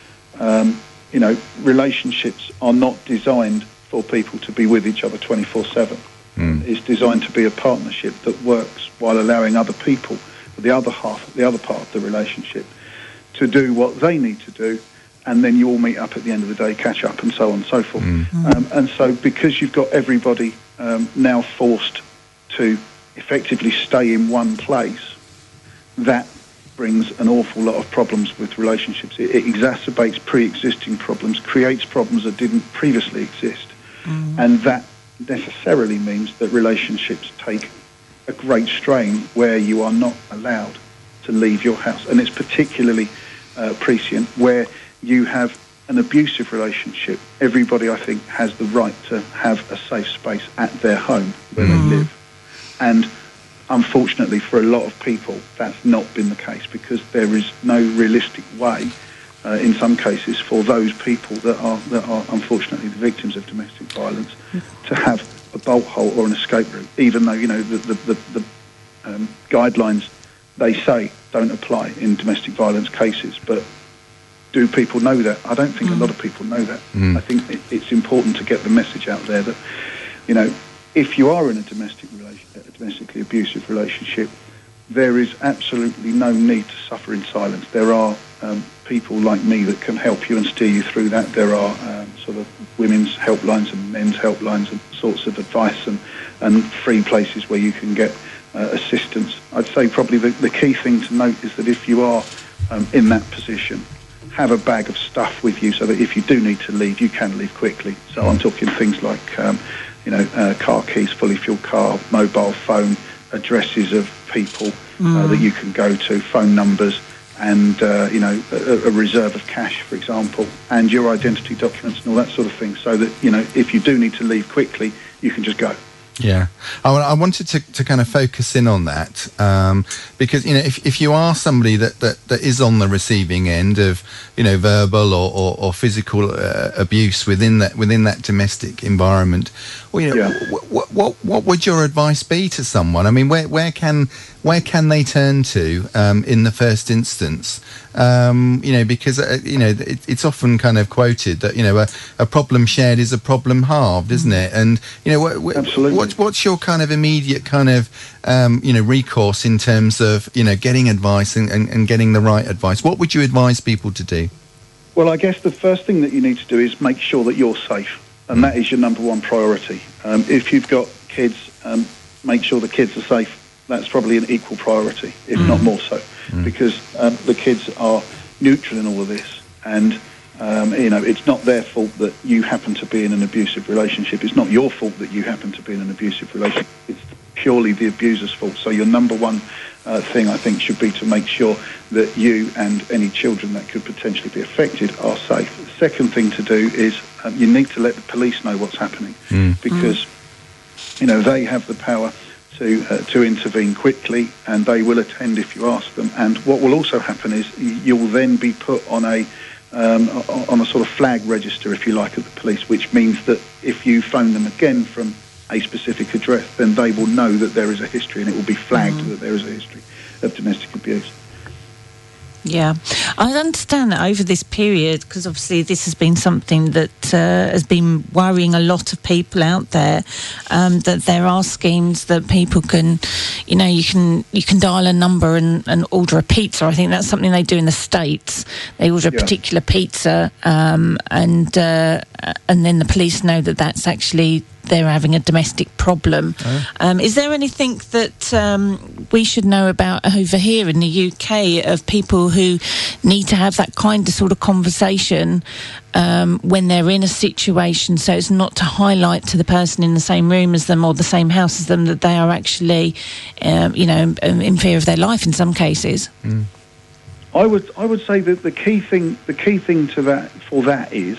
Relationships are not designed for people to be with each other 24/7. It's designed to be a partnership that works while allowing other people, the other part of the relationship, to do what they need to do, and then you all meet up at the end of the day, catch up, and so on and so forth. And so because you've got everybody now forced to effectively stay in one place, that brings an awful lot of problems with relationships. It exacerbates pre-existing problems, creates problems that didn't previously exist, and that necessarily means that relationships take a great strain where you are not allowed to leave your house. And it's particularly prescient where you have an abusive relationship. Everybody, I think, has the right to have a safe space at their home where they live. And unfortunately for a lot of people, that's not been the case, because there is no realistic way, in some cases, for those people that are unfortunately the victims of domestic violence to have a bolt hole or an escape route, even though, the guidelines, they say, don't apply in domestic violence cases. But do people know that? I don't think a lot of people know that. I think it's important to get the message out there that, if you are in a domestically abusive relationship, there is absolutely no need to suffer in silence. There are people like me that can help you and steer you through that. There are sort of women's helplines and men's helplines and sorts of advice and free places where you can get assistance. I'd say probably the key thing to note is that if you are in that position, have a bag of stuff with you so that if you do need to leave, you can leave quickly. So I'm talking things like car keys, fully fueled car, mobile phone, addresses of people that you can go to, phone numbers, and a reserve of cash, for example, and your identity documents and all that sort of thing, so that if you do need to leave quickly, you can just go. Yeah, I wanted to kind of focus in on that because if you are somebody that is on the receiving end of verbal or physical abuse within that domestic environment, what would your advice be to someone? I mean, where can they turn to in the first instance? Because it's often kind of quoted that a problem shared is a problem halved, isn't it? And absolutely. What's your kind of immediate kind of recourse in terms of getting advice and getting the right advice? What would you advise people to do? Well, I guess the first thing that you need to do is make sure that you're safe, and that is your number one priority. If you've got kids, make sure the kids are safe, that's probably an equal priority, if not more so, because the kids are neutral in all of this, and it's not their fault that you happen to be in an abusive relationship. It's not your fault that you happen to be in an abusive relationship. It's purely the abuser's fault. So your number one thing, I think, should be to make sure that you and any children that could potentially be affected are safe. The second thing to do is you need to let the police know what's happening, because they have the power to intervene quickly, and they will attend if you ask them. And what will also happen is you will then be put on a sort of flag register, if you like, at the police, which means that if you phone them again from a specific address, then they will know that there is a history, and it will be flagged that there is a history of domestic abuse. Yeah, I understand that over this period, because obviously this has been something that has been worrying a lot of people out there, that there are schemes that people can, you can dial a number and order a pizza. I think that's something they do in the States. They order a particular pizza, and then the police know that that's actually they're having a domestic problem. Is there anything that we should know about over here in the UK of people who need to have that kind of sort of conversation when they're in a situation, so it's not to highlight to the person in the same room as them or the same house as them that they are actually, in fear of their life in some cases? I would say that the key thing to that is.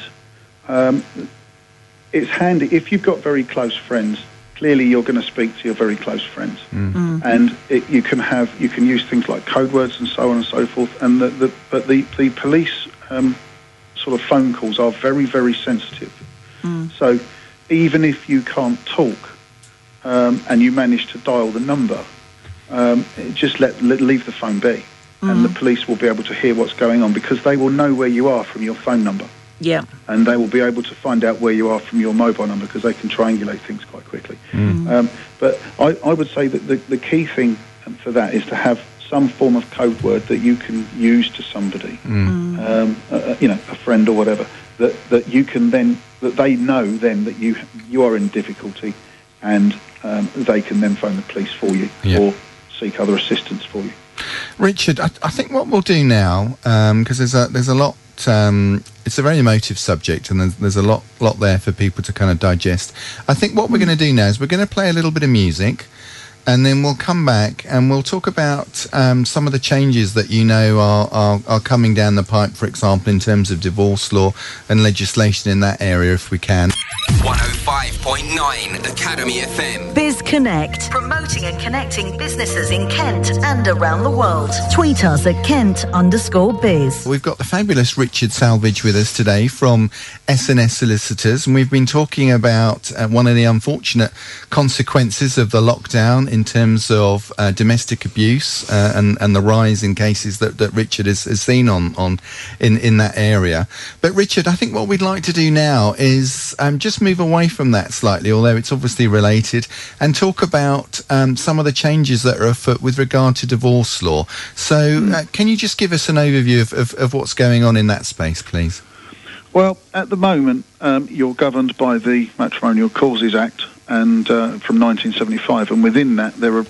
It's handy if you've got very close friends. Clearly, you're going to speak to your very close friends, and you can use things like code words and so on and so forth. And but the police sort of phone calls are very, very sensitive. So even if you can't talk and you manage to dial the number, just leave the phone be, and the police will be able to hear what's going on, because they will know where you are from your phone number. Yeah, and they will be able to find out where you are from your mobile number, because they can triangulate things quite quickly. But I would say that the key thing for that is to have some form of code word that you can use to somebody, a friend or whatever, that you can then, that they know then that you are in difficulty, and they can then phone the police for you or seek other assistance for you. Richard, I think what we'll do now, because there's a lot. It's a very emotive subject, and there's a lot there for people to kind of digest. I think what we're going to do now is we're going to play a little bit of music, and then we'll come back and we'll talk about some of the changes that are coming down the pipe, for example, in terms of divorce law and legislation in that area, if we can. 105.9 Academy FM. Biz Connect. Promoting and connecting businesses in Kent and around the world. Tweet us at Kent_biz. We've got the fabulous Richard Salvage with us today from S&S Solicitors, and we've been talking about one of the unfortunate consequences of the lockdown in terms of domestic abuse and the rise in cases that Richard has seen in that area. But Richard, I think what we'd like to do now is just move away from that slightly, although it's obviously related, and talk about some of the changes that are afoot with regard to divorce law. So can you just give us an overview of what's going on in that space, please? Well, at the moment, you're governed by the Matrimonial Causes Act and from 1975, and within that there's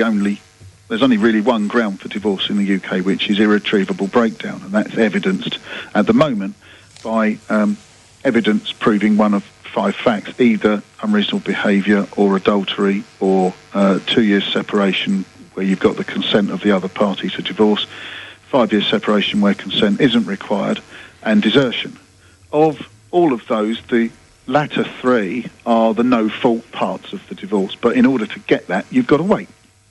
only really one ground for divorce in the UK, which is irretrievable breakdown, and that's evidenced at the moment by evidence proving one of 5 facts: either unreasonable behaviour or adultery, or 2 years separation where you've got the consent of the other party to divorce, 5 years separation where consent isn't required, and desertion. Of all of those, the latter 3 are the no-fault parts of the divorce, but in order to get that, you've got to wait.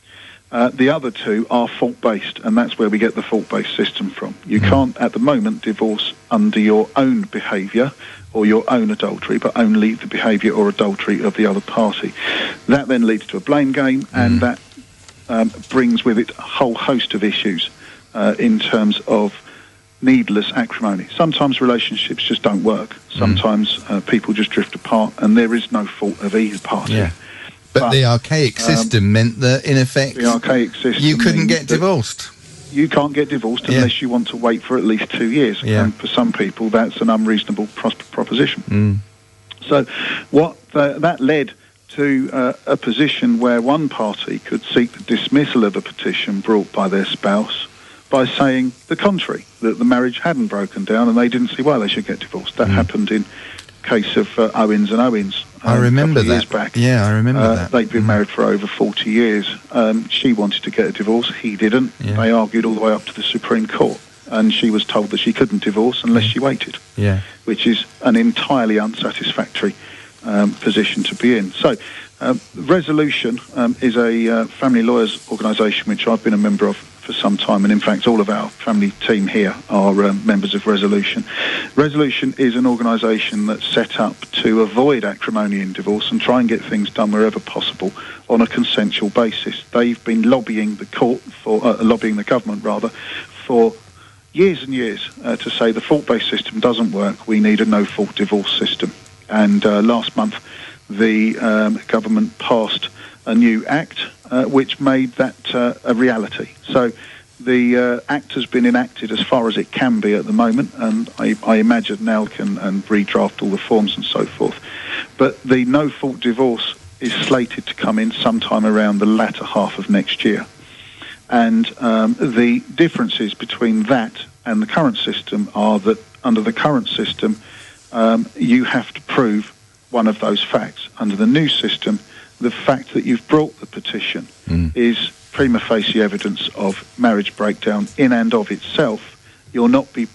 The other 2 are fault-based, and that's where we get the fault-based system from. You can't, at the moment, divorce under your own behaviour or your own adultery, but only the behaviour or adultery of the other party. That then leads to a blame game, and that brings with it a whole host of issues in terms of needless acrimony. Sometimes relationships just don't work. Sometimes people just drift apart, and there is no fault of either party. Yeah. But the archaic system meant that, in effect, you couldn't get divorced. You can't get divorced unless you want to wait for at least 2 years. Yeah. And for some people, that's an unreasonable proposition. So what that led to a position where one party could seek the dismissal of a petition brought by their spouse by saying the contrary, that the marriage hadn't broken down and they didn't see why they should get divorced. That happened in case of Owens and Owens. I remember a couple of years that. back. Yeah, I remember that. They'd been married for over 40 years. She wanted to get a divorce. He didn't. Yeah. They argued all the way up to the Supreme Court. And she was told that she couldn't divorce unless she waited, which is an entirely unsatisfactory position to be in. So, Resolution is a family lawyers organisation which I've been a member of for some time, and in fact all of our family team here are members of Resolution. Resolution is an organisation that's set up to avoid acrimony in divorce and try and get things done wherever possible on a consensual basis. They've been lobbying the court for lobbying the government rather for years and years to say the fault-based system doesn't work. We need a no-fault divorce system. And last month, the government passed a new act which made that a reality. So the act has been enacted as far as it can be at the moment, and I imagine now can redraft all the forms and so forth. But the no-fault divorce is slated to come in sometime around the latter half of next year. And the differences between that and the current system are that under the current system, you have to prove one of those facts. Under the new system, the fact that you've brought the petition is prima facie evidence of marriage breakdown in and of itself. You'll not be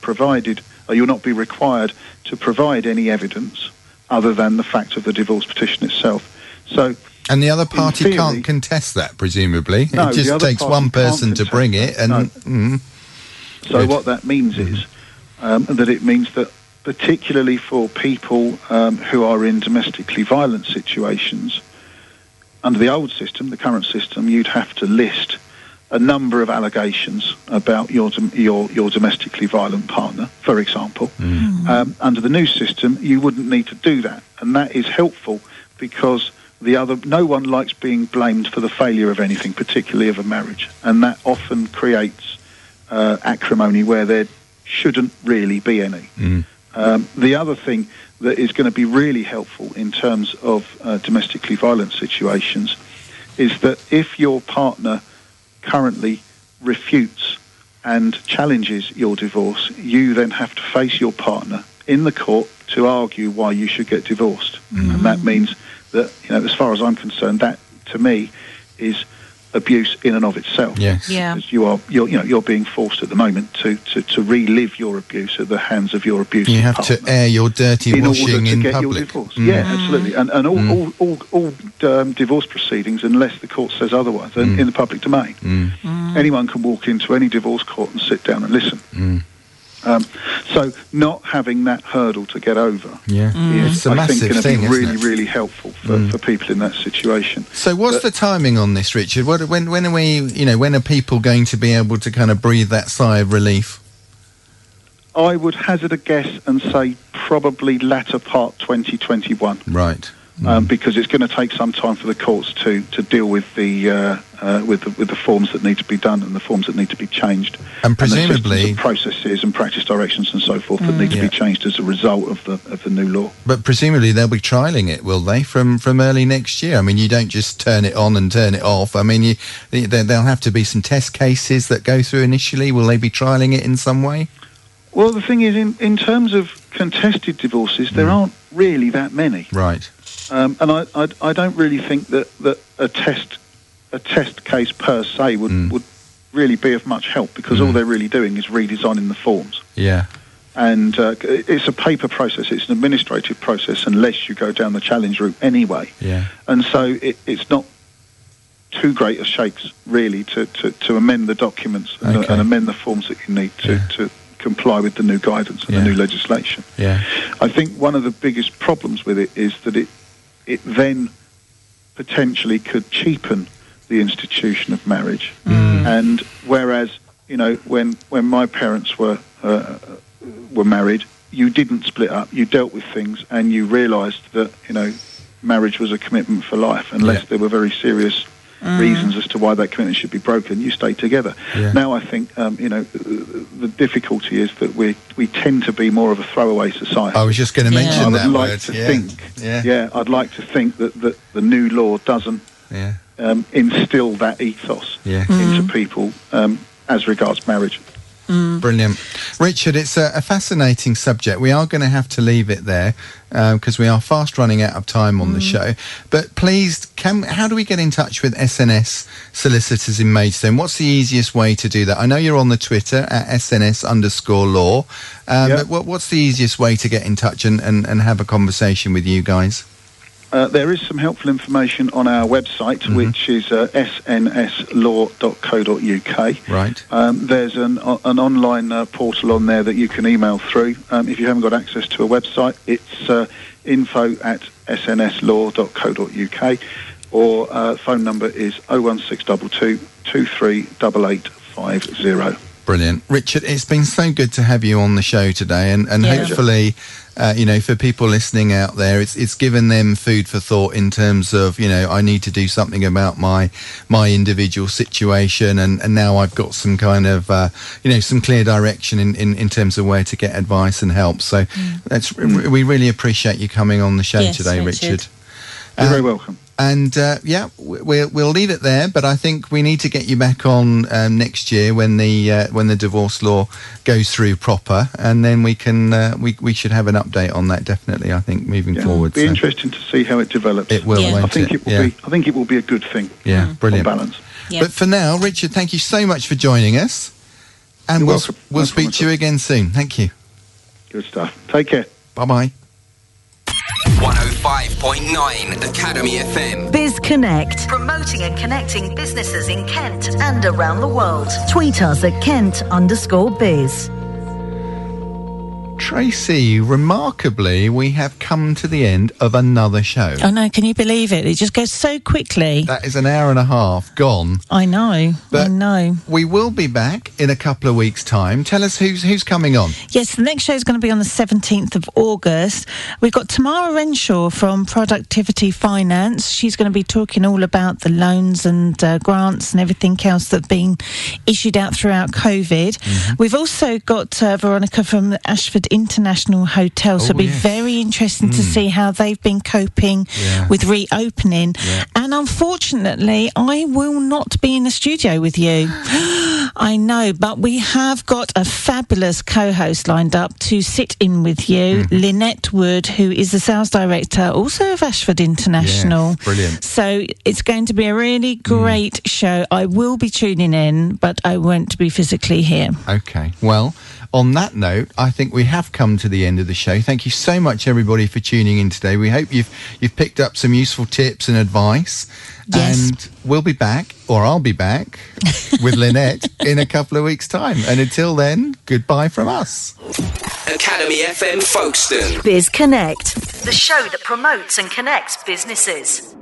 required to provide any evidence other than the fact of the divorce petition itself. So, and the other party theory, can't contest that, presumably. No, it just takes one person to bring it. And So what that means is that it means that particularly for people who are in domestically violent situations, under the old system, the current system, you'd have to list a number of allegations about your domestically violent partner, for example. Under the new system, you wouldn't need to do that, and that is helpful because no one likes being blamed for the failure of anything, particularly of a marriage, and that often creates acrimony where there shouldn't really be any. The other thing that is going to be really helpful in terms of domestically violent situations is that if your partner currently refutes and challenges your divorce, you then have to face your partner in the court to argue why you should get divorced. And that means that, as far as I'm concerned, that to me is abuse in and of itself. Yes. Yeah. Because you're being forced at the moment to relive your abuse at the hands of your abusive you have partner to air your dirty washing in get public. Your divorce. Yeah, absolutely. And all divorce proceedings, unless the court says otherwise, are in the public domain. Anyone can walk into any divorce court and sit down and listen. So not having that hurdle to get over is, It's a I massive think, going to thing, be isn't really, it? really helpful for people in that situation. So what's the timing on this, Richard? When are we, when are people going to be able to kind of breathe that sigh of relief? I would hazard a guess and say probably latter part 2021. Right. Because it's going to take some time for the courts to deal with the forms that need to be done and the forms that need to be changed, and presumably and processes and practice directions and so forth that need to be changed as a result of the new law. But presumably they'll be trialling it, will they, from early next year? I mean, you don't just turn it on and turn it off. I mean, there'll have to be some test cases that go through initially. Will they be trialling it in some way? Well, the thing is, in terms of contested divorces, there aren't really that many. Right. And I don't really think that a test case per se would really be of much help, because all they're really doing is redesigning the forms. Yeah. And it's a paper process, it's an administrative process, unless you go down the challenge route anyway. Yeah. And so it's not too great a shakes, really, to amend the documents and amend the forms that you need to comply with the new guidance and the new legislation. Yeah. I think one of the biggest problems with it is that it then potentially could cheapen the institution of marriage. And whereas, when my parents were married, you didn't split up, you dealt with things, and you realised that, marriage was a commitment for life, unless there were very serious reasons as to why that commitment should be broken, you stay together. Yeah. Now I think, the difficulty is that we tend to be more of a throwaway society. I was just going to mention that I would like word. to think, I'd like to think that the new law doesn't instill that ethos into people as regards marriage. Brilliant. Richard, it's a fascinating subject. We are going to have to leave it there because we are fast running out of time on the show. But please, how do we get in touch with SNS Solicitors in Maidstone? What's the easiest way to do that? I know you're on the Twitter at SNS_law. But what's the easiest way to get in touch and have a conversation with you guys? There is some helpful information on our website, which is snslaw.co.uk. Right. There's an online portal on there that you can email through. If you haven't got access to a website, it's info@snslaw.co.uk, or phone number is 01622 238850. Brilliant. Richard, it's been so good to have you on the show today, and hopefully, for people listening out there, it's given them food for thought in terms of, I need to do something about my individual situation, and now I've got some kind of, some clear direction in terms of where to get advice and help. So we really appreciate you coming on the show today, Richard. You're very welcome. And we'll leave it there. But I think we need to get you back on next year when the divorce law goes through proper, and then we can we should have an update on that. Definitely, I think moving forward. It'll be interesting to see how it develops. It will. I think it will be. I think it will be a good thing. Yeah, brilliant. On balance. Yeah. But for now, Richard, thank you so much for joining us, and we'll speak to you again soon. Thank you. Good stuff. Take care. Bye bye. 105.9 Academy FM. Biz Connect. Promoting and connecting businesses in Kent and around the world. Tweet us at Kent_biz. Tracy, remarkably, we have come to the end of another show. Oh no, can you believe it? It just goes so quickly. That is an hour and a half gone. I know. But I know. We will be back in a couple of weeks' time. Tell us who's coming on. Yes, the next show is going to be on the 17th of August. We've got Tamara Renshaw from Productivity Finance. She's going to be talking all about the loans and grants and everything else that have been issued out throughout COVID. We've also got Veronica from the Ashford International Hotel, so it'll be very interesting to see how they've been coping with reopening. And unfortunately, I will not be in the studio with you. I know, but we have got a fabulous co-host lined up to sit in with you, Lynette Wood, who is the sales director also of Ashford International. Yes, brilliant. So it's going to be a really great show. I will be tuning in, but I won't be physically here. Okay, well, on that note, I think we have come to the end of the show. Thank you so much, everybody, for tuning in today. We hope you've picked up some useful tips and advice. Yes. And we'll be back, or I'll be back, with Lynette in a couple of weeks' time. And until then, goodbye from us. Academy FM Folkestone. Biz Connect. The show that promotes and connects businesses.